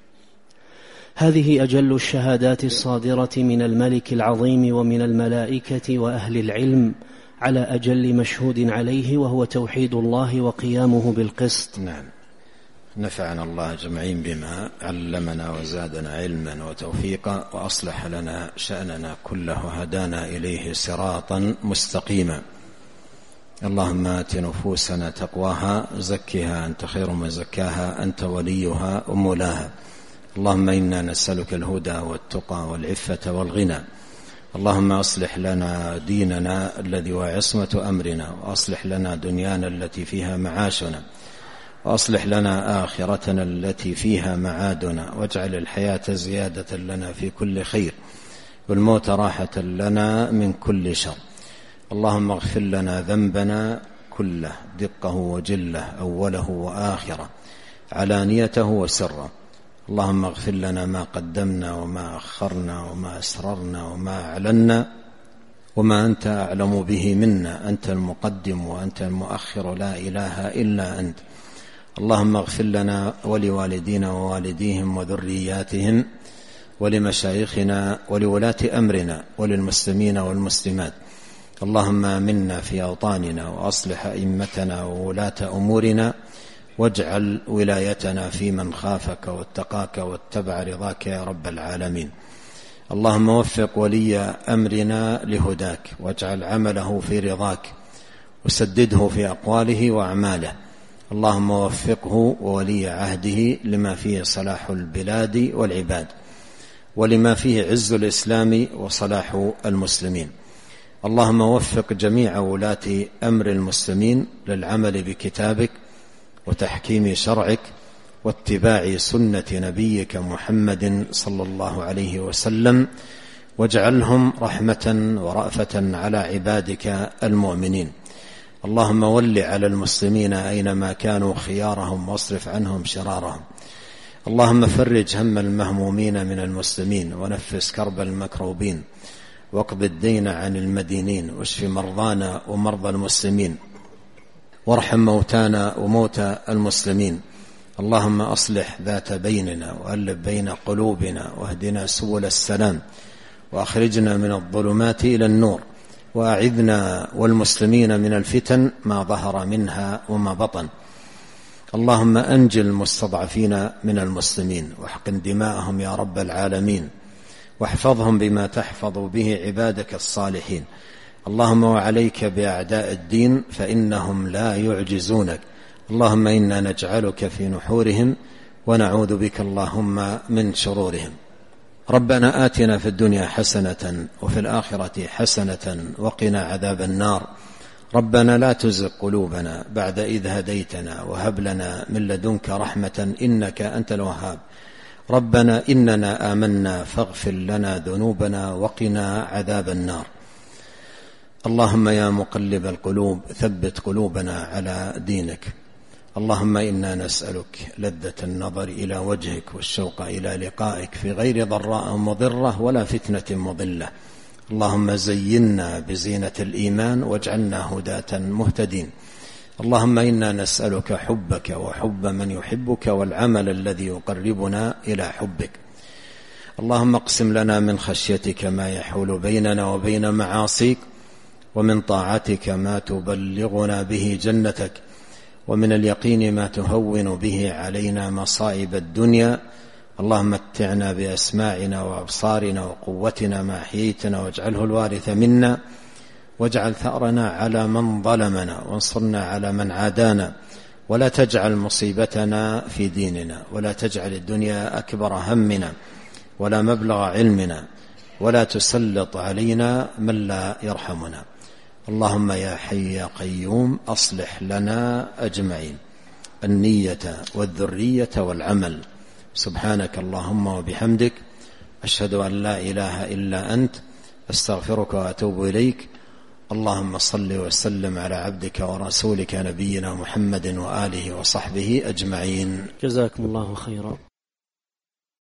هذه أجل الشهادات الصادرة من الملك العظيم ومن الملائكة وأهل العلم على أجل مشهود عليه، وهو توحيد الله وقيامه بالقسط. نعم. نفعنا الله جمعين بما علمنا وزادنا علما وتوفيقا، وأصلح لنا شأننا كله، هدانا إليه صراطا مستقيما. اللهم آت نفوسنا تقواها زكها أنت خير من زكاها أنت وليها ومولاها. اللهم إنا نسألك الهدى والتقى والعفة والغنى. اللهم أصلح لنا ديننا الذي هو عصمة أمرنا، وأصلح لنا دنيانا التي فيها معاشنا، وأصلح لنا آخرتنا التي فيها معادنا، واجعل الحياة زيادة لنا في كل خير والموت راحة لنا من كل شر. اللهم اغفر لنا ذنبنا كله دقه وجله أوله وآخره علانيته وسره. اللهم اغفر لنا ما قدمنا وما أخرنا وما أسررنا وما أعلنا وما أنت أعلم به منا، أنت المقدم وأنت المؤخر، لا إله إلا أنت. اللهم اغفر لنا ولوالدينا ووالديهم وذرياتهم ولمشايخنا ولولاة أمرنا وللمسلمين والمسلمات. اللهم آمنا في أوطاننا وأصلح أئمتنا وولاة أمورنا، واجعل ولايتنا في من خافك واتقاك واتبع رضاك يا رب العالمين. اللهم وفق ولي أمرنا لهداك، واجعل عمله في رضاك، وسدده في أقواله وأعماله. اللهم وفقه وولي عهده لما فيه صلاح البلاد والعباد، ولما فيه عز الإسلام وصلاح المسلمين. اللهم وفق جميع ولاة أمر المسلمين للعمل بكتابك وتحكيم شرعك واتباع سنة نبيك محمد صلى الله عليه وسلم واجعلهم رحمة ورأفة على عبادك المؤمنين. اللهم ول على المسلمين أينما كانوا خيارهم واصرف عنهم شرارهم. اللهم فرج هم المهمومين من المسلمين ونفس كرب المكروبين واقض الدين عن المدينين واشف مرضانا ومرضى المسلمين وارحم موتانا وموتى المسلمين. اللهم أصلح ذات بيننا وألف بين قلوبنا واهدنا سبل السلام وأخرجنا من الظلمات إلى النور وأعذنا والمسلمين من الفتن ما ظهر منها وما بطن. اللهم أنجل المستضعفين من المسلمين واحقن دماءهم يا رب العالمين واحفظهم بما تحفظ به عبادك الصالحين. اللهم وعليك بأعداء الدين فإنهم لا يعجزونك. اللهم إنا نجعلك في نحورهم ونعوذ بك اللهم من شرورهم. ربنا آتنا في الدنيا حسنة وفي الآخرة حسنة وقنا عذاب النار. ربنا لا تزغ قلوبنا بعد إذ هديتنا وهب لنا من لدنك رحمة إنك أنت الوهاب. ربنا إننا آمنا فاغفر لنا ذنوبنا وقنا عذاب النار. اللهم يا مقلب القلوب ثبت قلوبنا على دينك. اللهم إنا نسألك لذة النظر إلى وجهك والشوق إلى لقائك في غير ضراء مضرة ولا فتنة مضلة. اللهم زينا بزينة الإيمان واجعلنا هداة مهتدين. اللهم إنا نسألك حبك وحب من يحبك والعمل الذي يقربنا إلى حبك. اللهم اقسم لنا من خشيتك ما يحول بيننا وبين معاصيك ومن طاعتك ما تبلغنا به جنتك ومن اليقين ما تهون به علينا مصائب الدنيا. اللهم متعنا بأسماعنا وأبصارنا وقوتنا ما أحييتنا واجعله الوارث منا واجعل ثأرنا على من ظلمنا وانصرنا على من عادانا ولا تجعل مصيبتنا في ديننا ولا تجعل الدنيا أكبر همنا ولا مبلغ علمنا ولا تسلط علينا من لا يرحمنا. اللهم يا حي يا قيوم أصلح لنا أجمعين النية والذرية والعمل. سبحانك اللهم وبحمدك أشهد أن لا إله إلا أنت أستغفرك وأتوب إليك. اللهم صل وسلم على عبدك ورسولك نبينا محمد وآله وصحبه أجمعين. جزاكم الله خيرا.